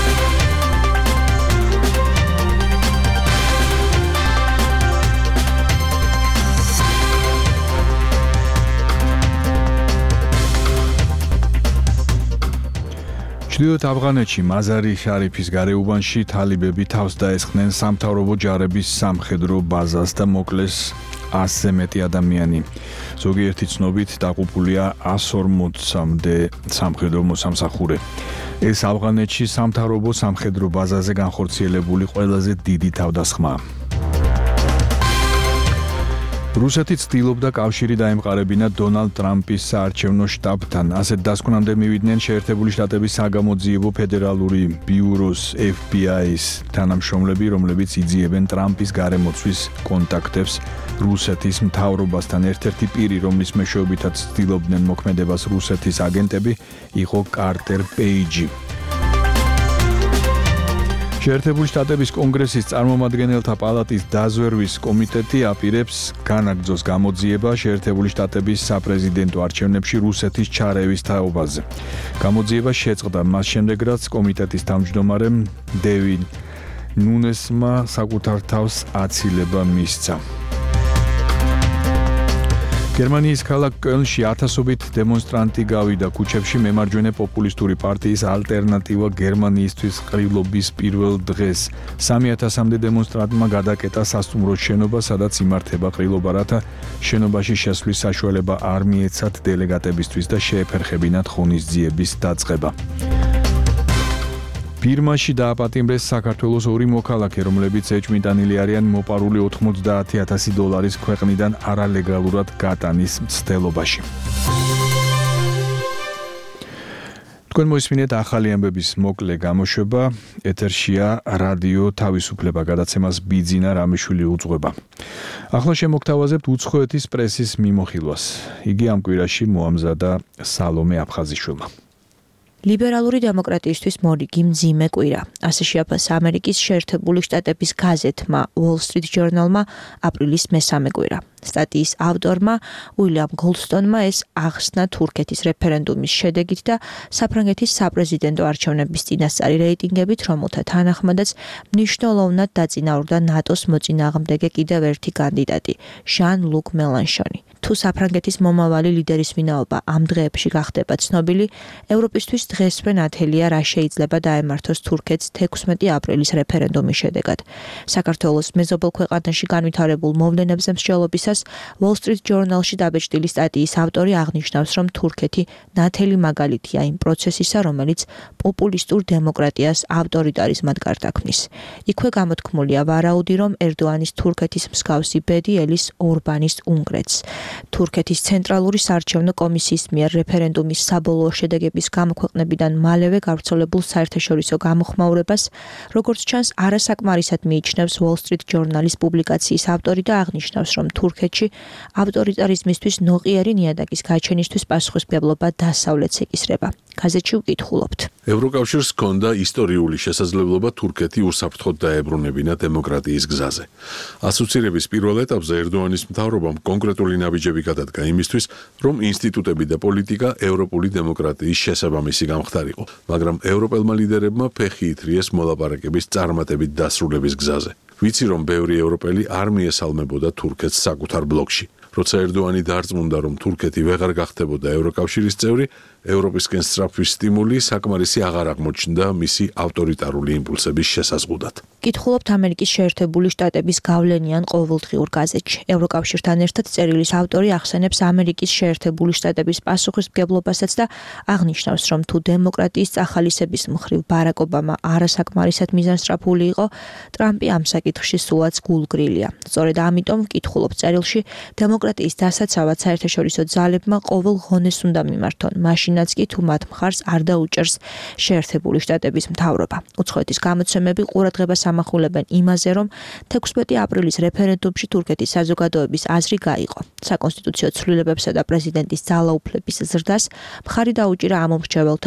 ჩრდილოეთ ავღანეთში მაზარი შარიფის გარეუბანში თალიბები თავს დაესხნენ სამთავრობო ჯარების სამხედრო ბაზას და მოკლეს 100-ზე მეტი ადამიანი. ზოგიერთი ცნობით დაყუპულია 140-მდე სამხედრო მოსამსახურე. ეს ავღანეთში სამთავრობო სამხედრო ბაზაზე განხორციელებული ყველაზე დიდი თავდასხმაა. რუსეთი ცდილობდა კავშირი დაემყარებინა დონალდ ტრამპის საარჩევნო შტაბთან. ასეთ დასკვნამდე მივიდნენ შეერთებული შტატების საგამოძიებო ფედერალური ბიუროს FBI-ის თანამშრომლები, რომლებიც იძიებენ ტრამპის გარემოცვის კონტაქტებს რუსეთის მთავრობასთან. ერთ-ერთი პირი, რომლის მეშვეობითაც ცდილობდნენ მოქმედებას რუსეთის აგენტები, იყო კარტერ პეიჯი. შეერთებული შტატების კონგრესის წარმომადგენელთა პალატის დაზვერვის კომიტეტი აპირებს განაგრძოს გამოძიება შეერთებული შტატების საპრეზიდენტო არჩევნებში რუსეთის ჩარევის თაობაზე. გამოძიება შეწყდა მას შემდეგ, რაც კომიტეტის თავმჯდომარემ დევიდ ნუნესმა საკუთარ თავს აცილება მისცა. გერმანიის ქალაქ კელნში ათასობით დემონსტრანტი გავიდა ქუჩებში მემარჯვენე პოპულისტური პარტიის ალტერნატივა გერმანიისთვის ყრილობის პირველ დღეს. 3000-მდე დემონსტრანტმა გადაკეტა სასტუმროს შენობა, სადაც იმართება ყრილობა, რათა შენობაში შესვლის საშუალება არ მიეცათ დელეგატებისთვის და შეეფერხებინათ ღონისძიების დაწყება. ბირმაში დააპატიმრეს საქართველოს ორი მოქალაქე, რომლებიც ეჭვმიტანილი არიან მოპარული $90,000 ქვეყნიდან არალეგალურად გატანის მცდელობაში. თქვენ მოისმინეთ ახალი ამბების მოკლე გამოშვება. ეთერშია რადიო თავისუფლება გადაცემას ბიძინა რამიშვილი უძღვება. ახლა შემოგთავაზებთ უცხოეთის პრესის მიმოხილვას. იგი ამ კვირაში მოამზადა სალომე აფხაზიშვილმა. ლიბერალური დემოკრატიისთვის მორიგი მძიმე კვირა. ასე შეაფასა ამერიკის შეერთებული შტატების გაზეთმა Wall Street Journal-მა აპრილის მესამე კვირა. სტატიის ავტორმა უილიამ გოლდსტონმა ეს ახსნა თურქეთის რეფერენდუმის შედეგით და საფრანგეთის საპრეზიდენტო არჩევნების წინასწარი რეიტინგებით, რომელთა თანახმადაც მნიშვნელოვნად დაწინაურდა ნატოს მოწინააღმდეგე კიდევ ერთი კანდიდატი, ჟან-ლუკ მელანშონი. თუ საფრანგეთის მომავალი ლიდერის ვინაობა ამ დღეებში გახდება ცნობილი, ევროპისთვის დღესვე ნათელია, რა შეიძლება დაემართოს თურქეთს 16 აპრილის რეფერენდუმის შედეგად. საქართველოს მეზობელ ქვეყანაში განვითარებულ მოვლენებზე მსჯელობისას Wall Street Journal-ში დაბეჭდილი სტატიის ავტორი აღნიშნავს, რომ თურქეთი ნათელი მაგალითია იმ პროცესისა, რომელიც პოპულისტურ დემოკრატიას ავტორიტარიზმად გარდაქმნის. იქვე გამოთქმულია ვარაუდი, რომ ერდოანის თურქეთის მსგავსი ბედი ელის ორბანის უნგრეთს. თურქეთის ცენტრალური საარჩევნო კომისიის მიერ რეფერენდუმის საბოლოო შედეგების გამოქვეყნებიდან მალევე გავრცელებულ საერთაშორისო გამოხმაურებას, როგორც ჩანს, არასაკმარისად მიიჩნევს Wall Street Journal-ის პუბლიკაციის ავტორი და აღნიშნავს, რომ თურქეთში ავტორიტარიზმისთვის ნოყიერი ნიადაგის გაჩენისთვის პასუხისმგებლობა დასავლეთს ეკისრება. გაზეთში ვკითხულობთ. ევროკავშირს ჰქონდა ისტორიული შესაძლებლობა თურქეთი უსაფრთხოდ დაებრუნებინა დემოკრატიის გზაზე. ასოცირების პირველ ეტაპზე ერდოანის მთავრობამ კონკრეტული ნაბიჯები გადადგა იმისთვის, რომ ინსტიტუტები და პოლიტიკა ევროპული დემოკრატიის შესაბამისი გამხდარიყო, მაგრამ ევროპელმა ლიდერებმა ფეხი ითრიეს მოლაპარაკების წარმატებით დასრულების გზაზე. ვიცი, რომ ბევრი ევროპელი არ მიესალმებოდა თურქეთს საკუთარ ბლოკში. როცა ერდოანი დარწმუნდა, რომ თურქეთი ვეღარ გახდებოდა ევროკავშირის წევრი, ევროპისკენ სწრაფი სტიმული საკმარისი აღარ აღმოჩნდა მისი ავტორიტარული იმპულსების შესაზღუდად. კითხულობთ ამერიკის შეერთებული შტატების გავლენიან ყოველდღიურ გაზეთში. ევროკავშირთან ერთად წერილის ავტორი ახსენებს ამერიკის შეერთებული შტატების პასუხისმგებლობასაც და აღნიშნავს, რომ თუ დემოკრატიის წახალისების მხრივ ბარაკ ობამა არასაკმარისად მიზანსწრაფული იყო, ტრამპი ამ საკითხში სულაც გულგრილია. სწორედ ამიტომ კითხულობთ წერილში, დემოკრატიის დასაცავად საერთაშორისო ძალებმა ყოველ ღონეს უნდა მიმართონ, მაშინ მაშინაც კი თუ მათ მხარს არ დაუჭერს შეერთებული შტატების მთავრობა. უცხოეთის გამოცემები ყურადღებას ამახვილებენ იმაზე, რომ 16 აპრილის რეფერენდუმში თურქეთის საზოგადოების აზრი გაიყო. საკონსტიტუციო ცვლილებებსა და პრეზიდენტის ძალაუფლების ზრდას მხარი დაუჭირა ამომრჩეველთა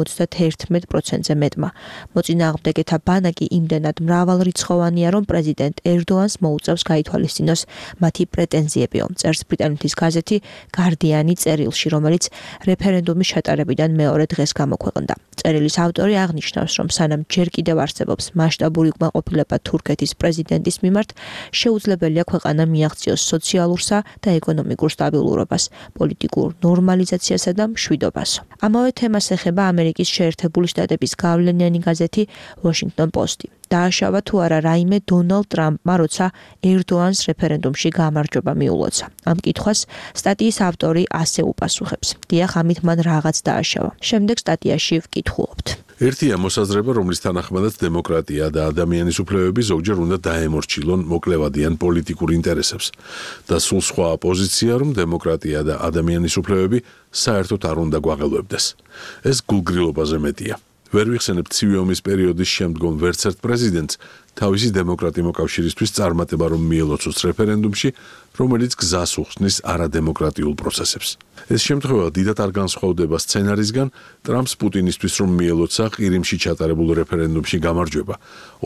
51%-ზე მეტმა. მოწინააღმდეგეთა ბანაკი იმდენად მრავალრიცხოვანია, რომ პრეზიდენტ ერდოანს მოუწევს გაითვალისწინოს მათი პრეტენზიები, წერს ბრიტანეთის გაზეთი Guardian-ი წერილში, რომელიც რეფერენდუმის ჩატარებიდან მეორე დღეს გამოქვეყნდა. წერილის ავტორი აღნიშნავს, რომ სანამ ჯერ კიდევ არსებობს მასშტაბური უკმაყოფილება თურქეთის პრეზიდენტის მიმართ, შეუძლებელია ქვეყანა მიაღწიოს სოციალურსა და ეკონომიკურ სტაბილურობას, პოლიტიკურ ნორმალიზაციასა და მშვიდობას. ამავე თემას ეხება ამერიკის შეერთებული შტატების გავლენიანი გაზეთი Washington Post-ი. დააშავა თუ არა რაიმე დონალდ ტრამპმა, როცა ერდოანს რეფერენდუმში გამარჯვება მიულოცა. ამ კითხვას სტატიის ავტორი ასე უპასუხებს: "დიახ, ამით მან რაღაც დააშავა." შემდეგ სტატიაში ვკითხულობთ. ერთია მოსაზრება, რომლის თანახმადაც დემოკრატია და ადამიანის უფლებები ზოგჯერ უნდა დაემორჩილონ მოკლევადიან პოლიტიკურ ინტერესებს და სულ სხვა პოზიცია, რომ დემოკრატია და ადამიანის უფლებები საერთოდ არ უნდა გვაღელვებდეს. ეს გულგრილობაზე მეტია. ვერ ვიხსენებ ცივი ომის პერიოდის შემდგომ ვერცერთ პრეზიდენტს თავისი დემოკრატიულ მოკავშირისთვის წარმატება რომ მიელოცოს რეფერენდუმში, რომელიც გზას უხსნის არადემოკრატიულ პროცესებს. ეს შემთხვევა დიდად არ განსხვავდება სცენარისგან, ტრამპს პუტინისთვის რომ მიელოცა ყირიმში ჩატარებულ რეფერენდუმში გამარჯვება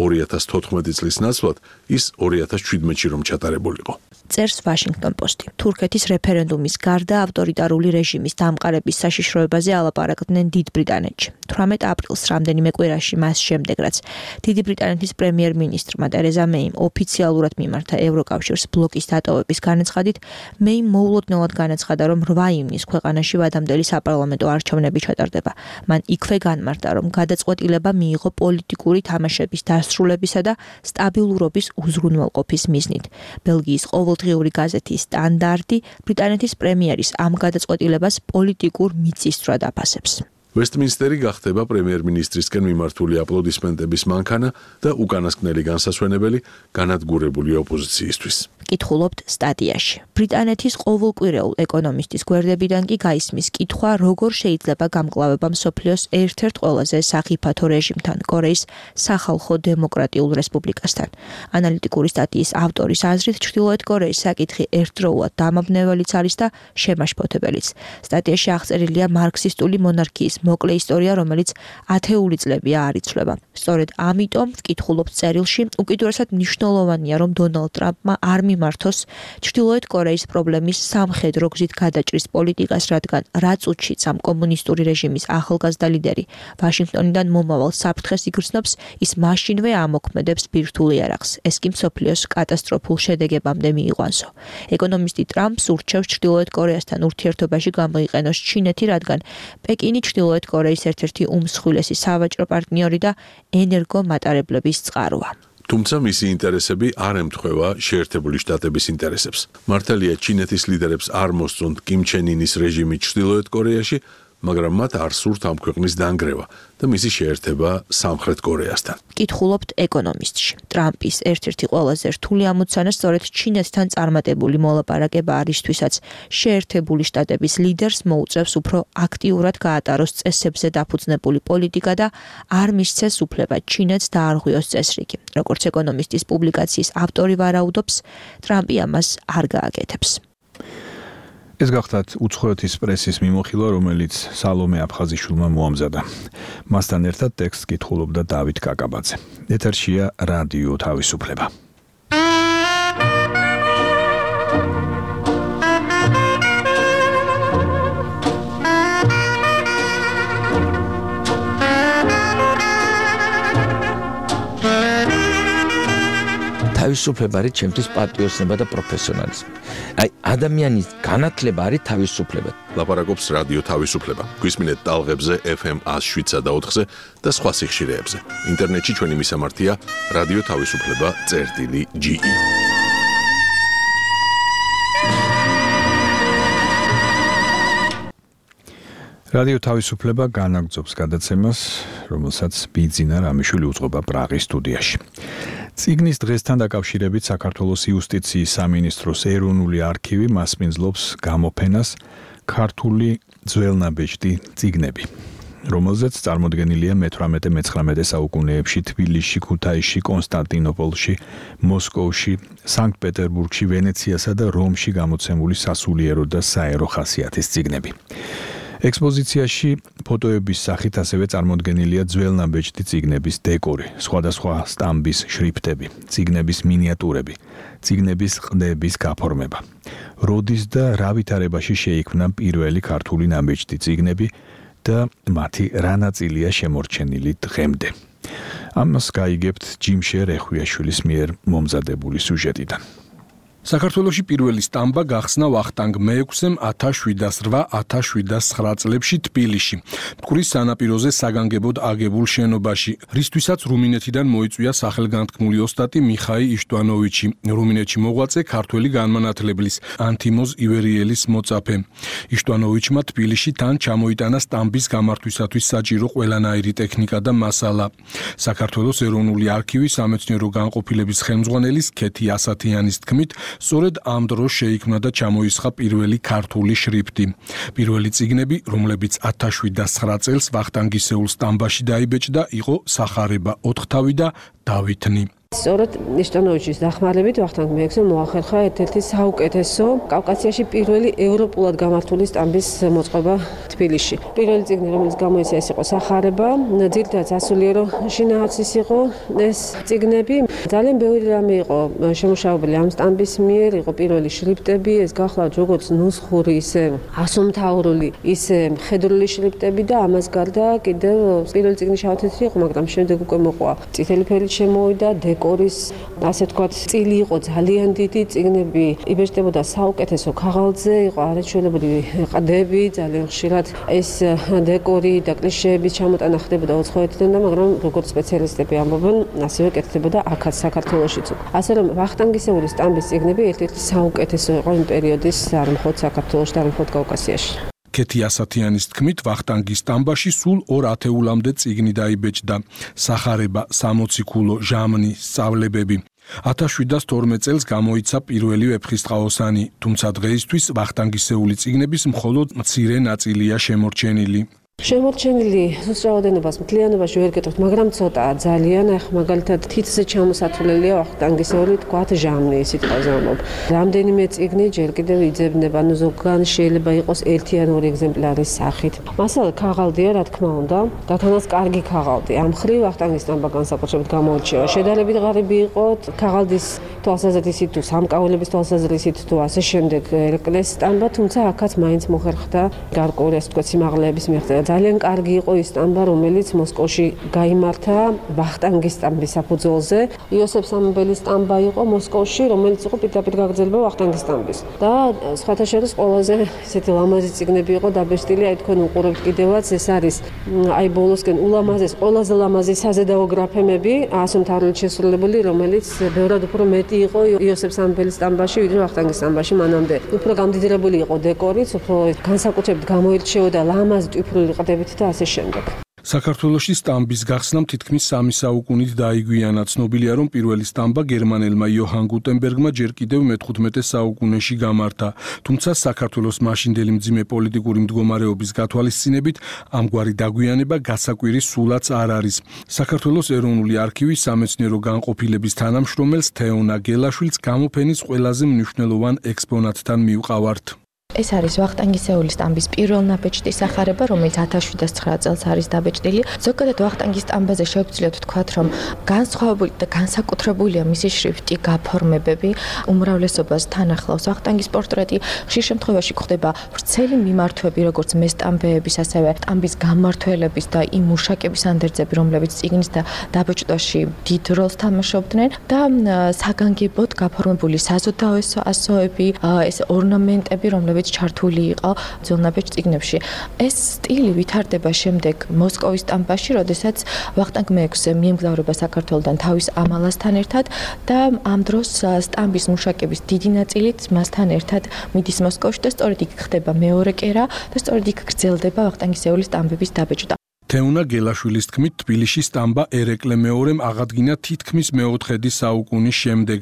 2014 წლის ნაცვლად, ის 2017-ში რომ ჩატარებულიყო. წერს Washington Post-ი. თურქეთის რეფერენდუმის გარდა ავტორიტარული რეჟიმის დამყარების საშიშროებაზე ალაპარაკდნენ დიდ ბრიტანეთში. 18 აპრილს რამდენიმე კვირაში მას შემდეგ, რაც დიდი ბრიტანეთის პრემიერ-მინისტრმა ტერეზა მეიმ ოფიციალურად მიმართა ევროკავშირს ბლოკის დატოვების განაცხადით, მეიმ მოულოდნელად განაცხადა, რომ 8 ივნის ქვეყანაში ვადამდელი საპარლამენტო არჩევნები ჩატარდება. მან იქვე განმარტა, რომ გადაწყვეტილება მიიღო პოლიტიკური თამაშების დასრულებისა და სტაბილურობის უზრუნველყოფის მიზნით. ბელგიის ყოველდღიური გაზეთი სტანდარტი ბრიტანეთის პრემიერის ამ გადაწყვეტილებას პოლიტიკურ მიწისძვრად აფასებს. ვესტმინსტერი გახდება პრემიერ-მინისტრისკენ მიმართული აპლოდისმენტების მანქანა და უკანასკნელი განსასვენებელი განადგურებული ოპოზიციისთვის. კითხულობთ სტატიაში. ბრიტანეთის ყოველკვირეულ ეკონომისტის გვერდებიდან კი გაისმის კითხვა, როგორ შეიძლება გამკლავება მსოფლიოს ერთ-ერთ ყველაზე სახიფათო რეჟიმთან, კორეის სახალხო დემოკრატიულ რესპუბლიკასთან. ანალიტიკური სტატიის ავტორის აზრით, ჩრდილოეთ კორეის საკითხი ერთდროულად დამაბნეველიც არის და შემაშფოთებელიც. სტატიაში აღწერილია მარქსისტული მონარქიის მოკლე ისტორია, რომელიც 10-ული წლებია არ იცვლება. სწორედ ამიტომ ვკითხულობთ წერილში, უკიდურესად მნიშვნელოვანია, რომ დონალდ ტრამპმა არ მიმართოს ჩრდილოეთ კორეის პრობლემის სამხედრო გზით გადაჭრის პოლიტიკას, რადგან რა წუთშიც ამ კომუნისტური რეჟიმის ახალგაზრდა ლიდერი ვაშინგტონიდან მომავალ საფრთხეს იგრძნობს, ის მაშინვე ამოქმედებს ბირთვულ იარაღს. ეს კი მსოფლიოს კატასტროფულ შედეგებამდე მიიყვანსო. ეკონომისტი ტრამპს ურჩევს ჩრდილოეთ კორეასთან ურთიერთობაში გამოიყენოს ჩინეთი, რადგან პეკინი ჩრდილოეთ კორეის ერთ-ერთი უმსხვილესი სავაჭრო პარტნიორი და ენერგომატარებლების წყაროა. თუმცა მისი ინტერესები არ ემთხვევა შეერთებული შტატების ინტერესებს. მართალია ჩინეთის ლიდერებს არ მოსწონთ კიმ ჩენ ინის რეჟიმი ჩრდილოეთ კორეაში, მაგრამ მათ არ სურთ ამ ქვეყნის დანგრევა და მისი შეერთება სამხრეთ კორეასთან. კითხულობთ ეკონომისტში. ტრამპის ერთ-ერთი ყველაზე რთული ამოცანა სწორედ ჩინეთთან წარმატებული მოლაპარაკება არისთვისაც შეერთებული შტატების ლიდერს მოუწევს უფრო აქტიურად გაატაროს წესებზე დაფუძნებული პოლიტიკა და არ მისცეს უფლება ჩინეთს დაარღვიოს წესრიგი. როგორც ეკონომისტის პუბლიკაციის ავტორი ვარაუდობს, ტრამპი ამას არ გააკეთებს. ეს გახდათ უცხოეთის პრესის მიმოხილვა, რომელიც სალომე აფხაზიშვილმა მოამზადა. მასთან ერთად ტექსტს კითხულობდა დავით კაკაბაძე. ეთერშია რადიო თავისუფლება. თავისუფლება არის ჩემთვის პატრიოტიზმი და პროფესიონალიზმი. აი ადამიანის განათლება არის თავისუფლება. ლაპარაკობს რადიო თავისუფლება. გვისმინეთ ტალღებზე FM 107 და 4-ზე და სხვა სიხშირეებზე. ინტერნეტში ჩვენი მისამართია რადიო თავისუფლება.ge. რადიო თავისუფლება განაგრძობს გადაცემას, რომელსაც ბიძინა რამიშვილი უძღვება პრაღის სტუდიაში. წიგნის დღესთან დაკავშირებით საქართველოს იუსტიციის სამინისტროს ეროვნული არქივი მასპინძლობს გამოფენას ქართული ძველნაბეჭდი წიგნები, რომელზეც წარმოდგენილია მე-18-მე-19 საუკუნეებში თბილისში, ქუთაისში, კონსტანტინოპოლში, მოსკოვში, სანქტ-პეტერბურგში, ვენეციასა და რომში გამოცემული სასულიერო და საერო ხასიათის წიგნები. ექსპოზიციაში ფოტოების სახით ასევე წარმოდგენილია ძველნაბეჭდი წიგნების დეკორი, სხვადასხვა სტამბის შრიფტები, წიგნების მინიატურები, წიგნების ყდების გაფორმება. როდის და რა ვითარებაში შეიქმნა პირველი ქართული ნაბეჭდი წიგნები და მათი რა ნაწილია შემორჩენილი დღემდე. ამას გაიგებთ ჯიმშე რეხვიაშვილის მიერ მომზადებული სიუჟეტიდან. საქართველოში პირველი სტამბა გახსნა ვახტანგ მე-6-ემ 1708-1709 წლებში თბილისში, მტკვრის სანაპიროზე საგანგებოდ აგებულ შენობაში, რისთვისაც რუმინეთიდან მოიწვია სახელგანთქმული ოსტატი მიხაი იშტვანოვიჩი, რუმინეთში მოღვაწე ქართველი განმანათლებლის ანთიმოზ ივერიელის მოწაფე. იშტვანოვიჩმა თბილისში თან ჩამოიტანა სტამბის გამართვისათვის საჭირო ყველანაირი ტექნიკა და მასალა. საქართველოს ეროვნული არქივის სამეცნიერო განყოფილების ხელმძღვანელის ქეთი ასათიანის თქმით, სწორედ ამ დროს შეიქმნა და ჩამოისხა პირველი ქართული შრიფტი. პირველი წიგნები, რომლებიც 1709 წელს ვახტანგისეულ სტამბაში დაიბეჭდა, იყო სახარება 4 თავი და დავითნი. სწორედ იშტვანოვიჩის დახმარებით ვახტანგ მე-6-ემ მოახერხა ერთ-ერთი საუკეთესო კავკასიაში პირველი ევროპულად გამართული სტამბის მოწყობა თბილისში. პირველი წიგნი, რომელიც გამოიცა, ეს იყო სახარება, ძირითადად სასულიერო შინაარსის იყო ეს წიგნები. ძალიან ბევრი რამე იყო შემუშავებული ამ სტამბის მიერ, იყო პირველი შრიფტები, ეს გახლავთ როგორც ნუსხური, ისე ასომთავრული, ისე მხედრული შრიფტები და ამას გარდა კიდევ პირველი წიგნი შავ-თეთრი იყო, მაგრამ შემდეგ უკვე მოყვა წითელი ფერით შემოვიდა, დეკორის, ასე ვთქვათ, წილი იყო ძალიან დიდი, წიგნები იბეჭდებოდა საუკეთესო ქაღალდზე, იყო არაჩვეულებრივი ყდები, ძალიან ხშირად ეს დეკორი და კლიშეების ჩამოტანა ხდებოდა უცხოეთიდან და მაგრამ როგორც სპეციალისტები ამბობენ, ასევე კეთდებოდა აქაც საქართველოშიც. ასე რომ ვახტანგისეული სტამბის წიგნები ერთ-ერთი საუკეთესო იყო იმ პერიოდის არ მხოლოდ საქართველოში და არ მხოლოდ კავკასიაში. ქეთი ასათიანის თქმით, ვახტანგის სტამბაში სულ 2 ათეულამდე წიგნი დაიბეჭდა. სახარება, 60 ქულო, ჟამნი, სწავლებები. 1712 წელს გამოიცა პირველი ვეფხისტყაოსანი, თუმცა დღეისთვის ვახტანგისეული წიგნების მხოლოდ მცირე ნაწილია შემორჩენილი. შემორჩენილი სუსწრაოდენობას მთლიანობაში ვერ გეტყვით, მაგრამ ცოტაა ძალიან. ახლა მაგალითად თითზე ჩამოსათვლელია ვახტანგისეული, თქვათ ჟამნი, სიტყვაზე ამბობ. რამდენიმე წიგნი ჯერ კიდევ იძებნება, ნუ ზოგან შეიძლება იყოს 1 ან 2 ეგზემპლარის სახით. მასალა ქაღალდია, რა თქმა უნდა, და თანაც კარგი ქაღალდი. ამ ხრივ ვახტანგის სტამბა განსაკუთრებით გამოირჩევა. შედარებით ღარიბი იყო ქაღალდის თვალსაზრისით თუ სამკაულების თვალსაზრისით თუ ასე შემდეგ ერკლეს სტამბა, თუმცა აქაც მაინც მოხერხდა გარკვეული, ასე ვთქვათ, სიმაღლეების მიაღწევა. ძალიან კარგი იყო ის სტამბა, რომელიც მოსკოვში გაიმართა ვახტანგის სტამბის საფუძველზე. იოსებ სამებელის სტამბა იყო მოსკოვში, რომელიც იყო პირდაპირ გაგრძელება ვახტანგის სტამბის. და სხვათა შორის ყველაზე ესეთი ლამაზი წიგნები იყო დაბეჭდილი, აი თქვენ უყურებთ კიდევაც, ეს არის აი ბოლოსკენ ულამაზეს, ყველაზე ლამაზი საზედაო გრაფემები, ასომთავრული შესრულებული, რომელიც ბევრად უფრო მეტი იყო იოსებ სამებელის სტამბაში, ვიდრე ვახტანგის სტამბაში მანამდე. უფრო გამდიდრებული იყო დეკორიც, უფრო განსაკუთრებით გამოირჩეოდა ლამაზი ტვიფრული ყდებით და ასე შემდეგ. საქართველოში სტამბის გახსნამ თითქმის 3 საუკუნით დაიგვიანა. ცნობილია, რომ პირველი სტამბა გერმანელმა იოჰან გუტენბერგმა ჯერ კიდევ მე-15 საუკუნეში გამართა. თუმცა საქართველოს მაშინდელი მძიმე პოლიტიკური მდგომარეობის გათვალისწინებით ამგვარი დაგვიანება გასაკვირი სულაც არ არის. საქართველოს ეროვნული არქივის სამეცნიერო განყოფილების თანამშრომელს თეონა გელაშვილს გამოფენის ყველაზე მნიშვნელოვან ექსპონატთან მივყავართ. ეს არის ვახტანგისეული სტამბის პირველნაბეჭდი სახარება, რომელიც 1709 წელს არის დაბეჭდილი. ზოგადად ვახტანგის სტამბაზე შევძლიათ ვთქვათ, რომ განსხვავებული და განსაკუთრებულია მისი შრიფტი, გაფორმებები, უმრავლესობას თან ახლავს ვახტანგის პორტრეტი. ხშირ შემთხვევაში გვხდება ვრცელი მიმართვები, როგორც მესტამბეების, ასევე სტამბის გამმართველების და იმ მუშაკების ანდერძები, რომლებიც წიგნის და დაბეჭდვაში დიდ როლს თამაშობდნენ და საგანგებოდ გაფორმებული საზოდაო ასოები, ეს ორნამენტები, რომლებიც ჩართული იყო ძველნაბეჭდ წიგნებში. ეს სტილი ვითარდება შემდეგ მოსკოვის სტამბაში, როდესაც ვახტანგ მე-6-ე მიემგზავრება საქართველოდან თავის ამალასთან ერთად და ამ დროს სტამბის მუშაკების დიდი ნაწილით მასთან ერთად მიდის მოსკოვში და სწორედ იქ ხდება მეორე კერა და სწორედ იქ გრძელდება ვახტანგისეული სტამბების დაბეჭდა. თეუნა გელაშვილის თქმით, თბილისში სტამბა ერეკლე მეორემ აღადგინა თითქმის მეოთხედი საუკუნის შემდეგ,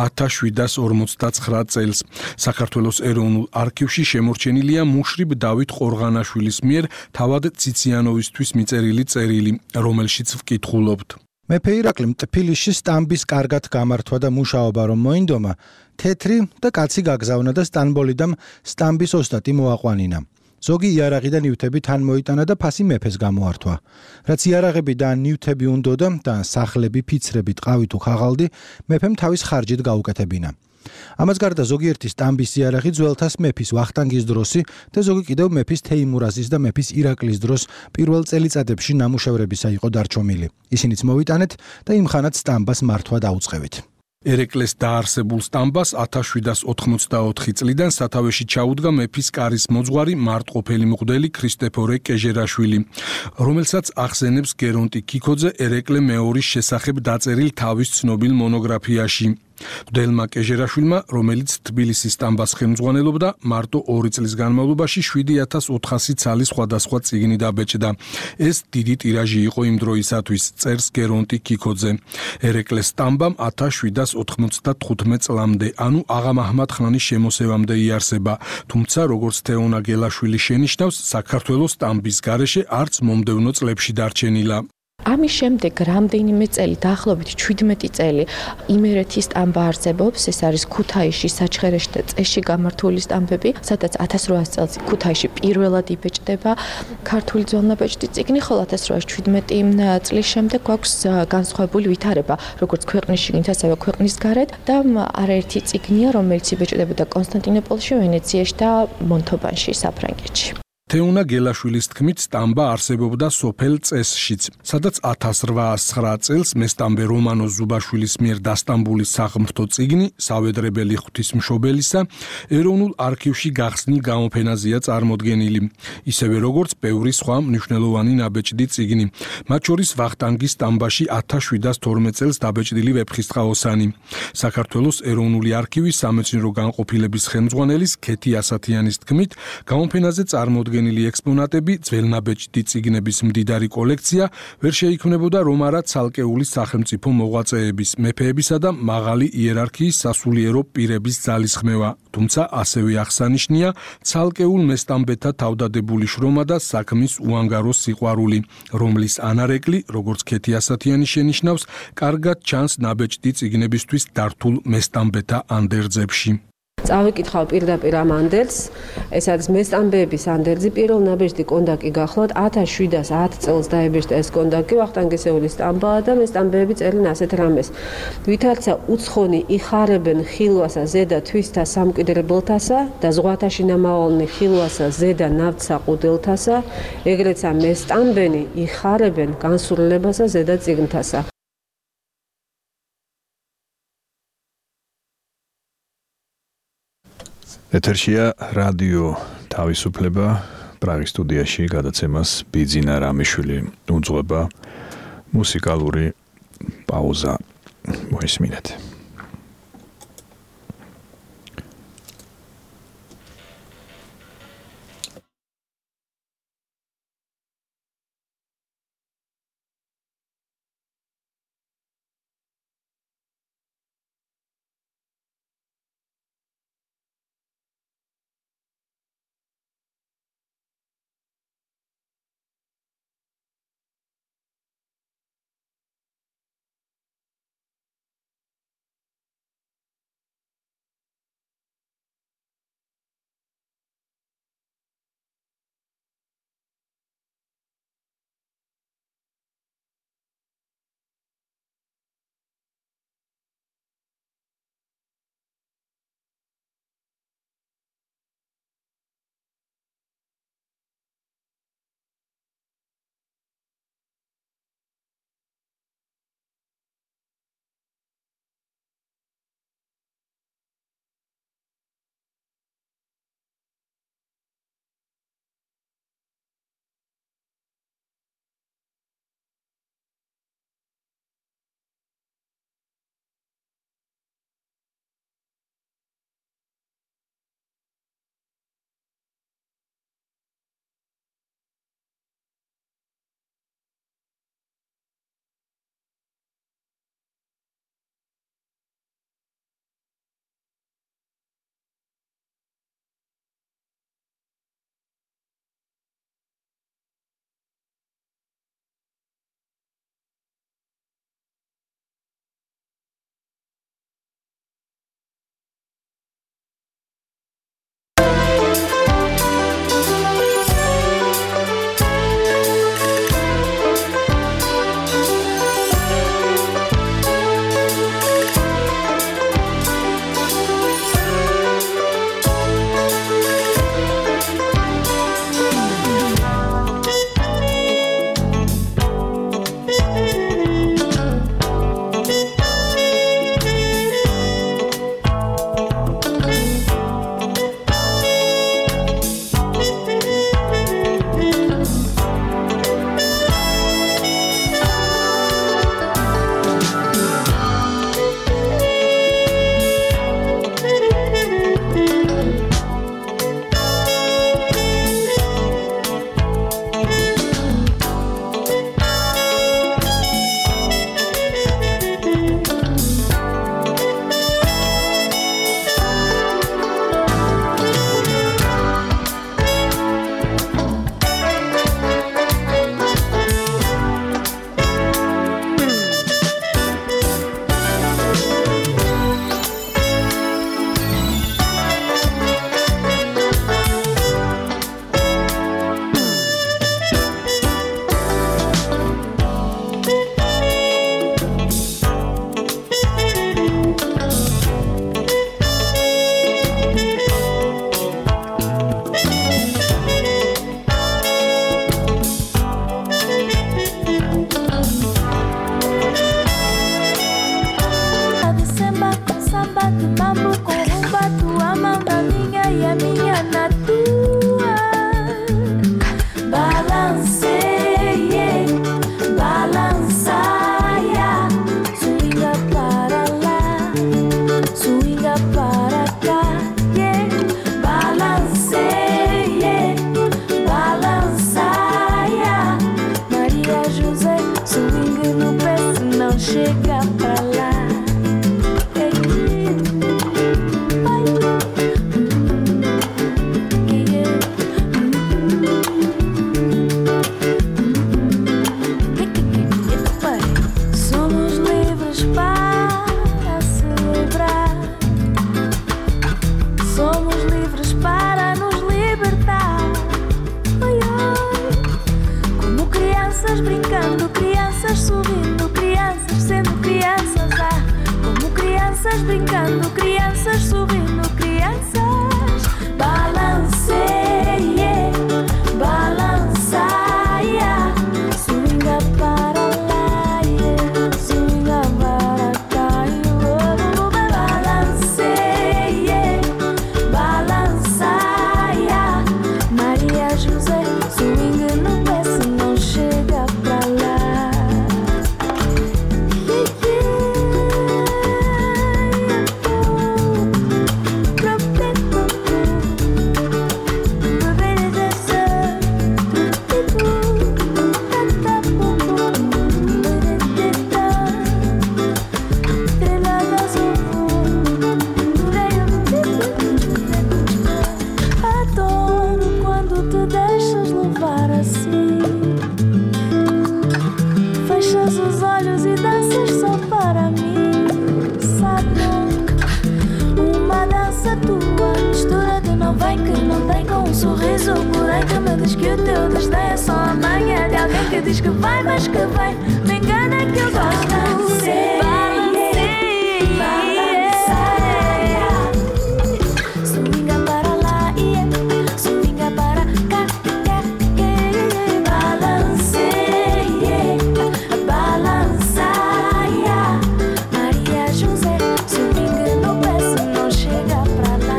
1759 წელს. საქართველოს ეროვნულ არქივში შემორჩენილია მუშრიბ დავით ყორღანაშვილის მიერ თავად ციციანოვისთვის მიწერილი წერილი, რომელშიც ვკითხულობთ. მეფე ირაკლიმ თბილისში სტამბის კარგად გამართვა და მუშაობა რომ მოინდომა, თეთრი და კაცი გაგზავნა და სტამბოლიდამ სტამბის ოსტატი მოაყვანინა. ზოგი იარაღი და ნივთები თან მოიტანა და ფასი მეფეს გამოართვა. რაც იარაღები და ნივთები უნდოდა და სახლები, ფიცრები, ტყავი თუ ხაღალდი, მეფემ თავის ხარჯით გაუკეთებინა. ამას გარდა ზოგიერთი სტამბის იარაღი ძველთას მეფის ვახტანგის დროსი და ზოგი კიდევ მეფის თეიმურაზის და მეფის ირაკლის დროს პირველ წელიწადებში ნამუშევრებისა იყო დარჩომილი. ისინიც მოვიტანეთ და იმხანად სტამბას მართვა დაუწყევით. ერეკლეს დაარსებულ სტამბას 1784 წლიდან სათავეში ჩაუდგა მეფის კარის მოძღვარი მარტყოფელი მღვდელი ქრისტეფორე კეჟერაშვილი, რომელსაც ახსენებს გერონტი ქიქოძე ერეკლე მეორის შესახებ დაწერილ თავის ცნობილ მონოგრაფიაში. მღვდელმა კეჟერაშვილმა, რომელიც თბილისის სტამბას ხელმძღვანელობდა, მარტო 2 წლის განმავლობაში 7400 ცალი სხვადასხვა წიგნი დაბეჭდა. ეს დიდი ტირაჟი იყო იმ დროისათვის, წერს გერონტი ქიქოძე. ერეკლეს სტამბამ 1795 წლამდე, ანუ აღა მაჰმად ხანის შემოსევამდე იარსება, თუმცა როგორც თეონა გელაშვილი შენიშნავს, საქართველოს სტამბის გარეშე არც მომდევნო წლებში დარჩენილა. ამის შემდეგ რამდენიმე წელი, დაახლოებით 17 წელი, იმერეთის სტამბა არსებობს, ეს არის ქუთაისში, საჩხერეში და წესში გამართული სტამბები, სადაც 1800 წელს ქუთაისში პირველად იბეჭდება ქართული ძველნაბეჭდი წიგნი, ხოლო 1817 წლის შემდეგ გვაქვს განსხვავებული ვითარება, როგორც ქვეყნის შიგნით, ასევე ქვეყნის გარეთ და არაერთი წიგნია, რომელიც იბეჭდებოდა კონსტანტინოპოლში, ვენეციაში და მონთობანში, საფრანგეთში. თეუნა გელაშვილის თქმით, სტამბა არსებობდა სოფელ წესშიც, სადაც 1809 წელს მესტამბე რომანო ზუბაშვილის მიერ დასტამბული საღმრთო წიგნი, სავედრებელი ღვთისმშობელისა, ეროვნულ არქივში გახსნილ გამოფენაზეა წარმოდგენილი, ისევე როგორც ბევრი სხვა მნიშვნელოვანი ნაბეჭდი წიგნი, მათ შორის ვახტანგის სტამბაში 1712 წელს დაბეჭდილი ვეფხისტყაოსანი. საქართველოს ეროვნული არქივის სამეცნიერო განყოფილების ხელმძღვანელის ქეთი ასათიანის თქმით, გამოფენაზე წარმოდგენილი ექსპონატები, ძველნაბეჭდი წიგნების მდიდარი კოლექცია ვერ შეიქმნებოდა რომ არა ცალკეული სახელმწიფო მოღვაწეების, მეფეებისა და მაღალი იერარქიის სასულიერო პირების ძალისხმევა, თუმცა ასევე აღსანიშნია ცალკეულ მესტამბეთა თავდადებული შრომა და საქმის უანგარო სიყვარული, რომლის ანარეკლი, როგორც ქეთი ასათიანი შენიშნავს, კარგად ჩანს ნაბეჭდი წიგნებისთვის დართულ მესტამბეთა ანდერძებში. წავიკითხავ პირდაპირ ამ ანდერძს, ეს არის მესტამბეების ანდერძი, პირველ ნაბეჭდი კონდაკი გახლავთ 1710 წელს დაიბეჭდა ეს კონდაკი, ვახტანგისეულის სტამბაა და მესტამბეები წერენ ასეთ რამეს. ვითარცა უცხონი იხარებენ ხილვასა ზედა თვისთა სამკვიდრებელთასა და ზღვათაში ნამავალნი ხილვასა ზედა ნავთსა ყუდელთასა, ეგრეცა მესტამბენი იხარებენ განსურლებასა ზედა წიგნთასა. ეთერშია რადიო თავისუფლება, პრაღის სტუდიაში გადაცემას ბიძინა რამიშვილი უძღვება მუსიკალური პაუზა. მოისმინეთ. chega pra lá. Somos livres para celebrar. Somos livres para nos libertar. Oi, oi. Como crianças brincando, crianças sorrindo, crianças sendo crianças. Ah, como crianças brincando, crianças sorrindo, crianças. Balanceie, balançaia, swinga para lá, swinga para cá. Balanceie, balançaia, Maria José, swinga no pé se não chega pra lá. Adoro quando te deixas levar assim. Fechas os olhos e danças só para mim. Sabe, uma dança tua, mistura de não vem que não tem com um sorriso. Porém que me diz que o teu desdém é só a manha de alguém que diz que vai, mas que vem. Me engana que eu gosto. Swinga para lá, swinga para cá, balanceie, balançaia, Maria José, swinga no pé se não chega pra lá.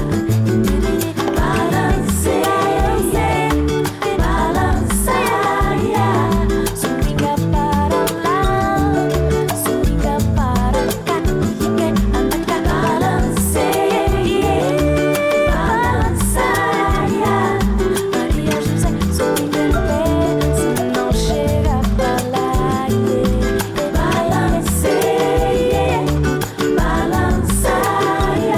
Balanceie, balançaia, swinga para lá, swinga para cá, balanceie, balançaia, Maria José, swinga no pé se não chega pra lá. Balanceie, balançaia.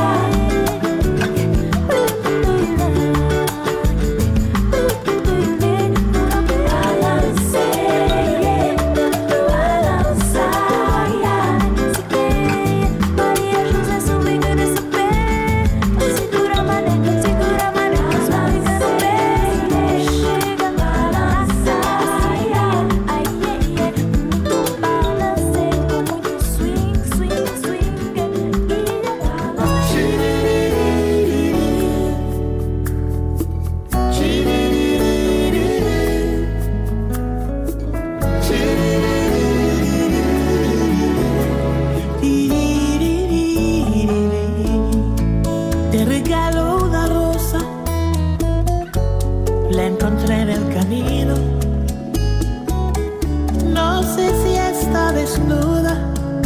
Maria José, swinga nesse pé. Segura a mané, swinga no pé. Chega, balançaia. Ai, muito balancei com muito swing, swing, swing. Te regalo una rosa, la encontré en el camino. No sé si está desnuda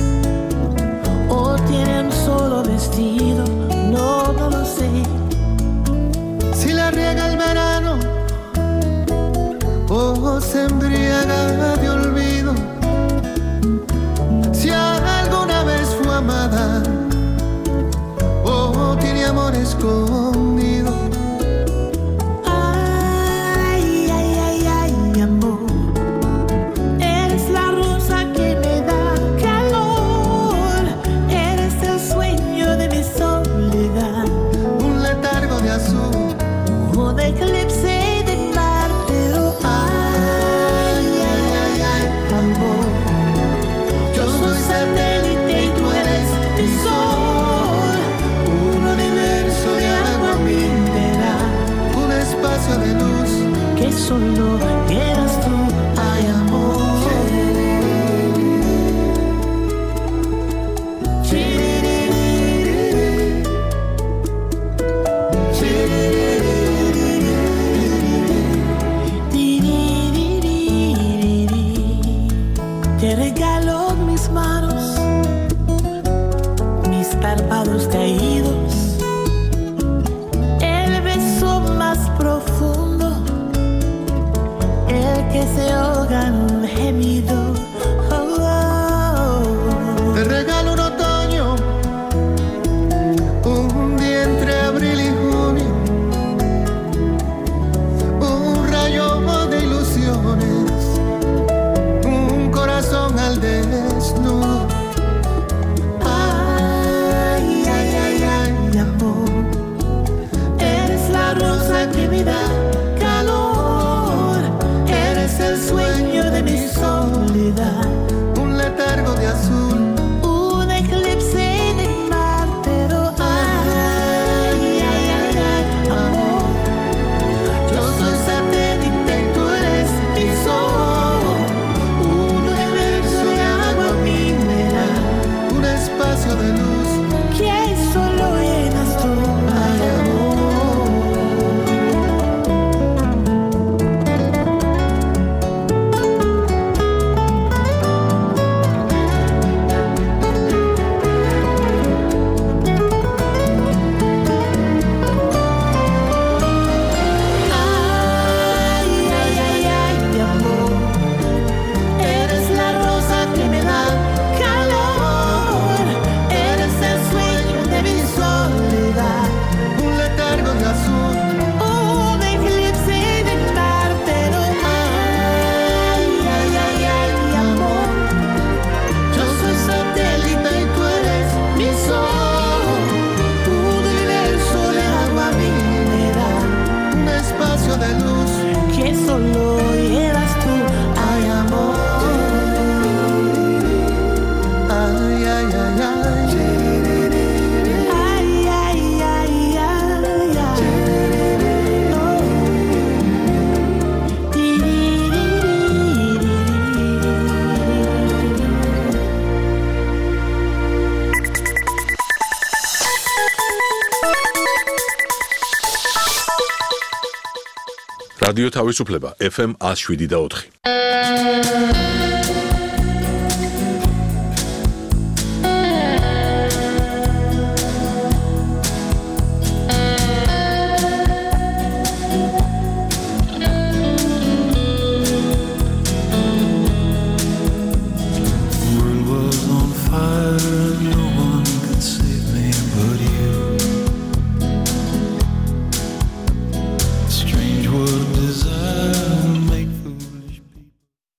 o tiene un solo vestido, no lo sé. Si la riega el verano o se embriaga de olvido, si alguna vez fue amada o tiene amor escondido. Ay, ay, ay, ay, amor, eres la rosa que me da calor, eres el sueño de mi soledad, Un letargo de azul, un eclipse de Marte. Ay, ay, ay, ay, amor, yo soy satélite y tú eres el sol, un universo de agua mineral, un espacio de luz que solo quieras tú. Ay, amor. Te regalo mis manos, mis párpados caídos, el beso más profundo, el que se ahoga en un gemido. Oh, oh, რადიო თავისუფლება FM 107.4.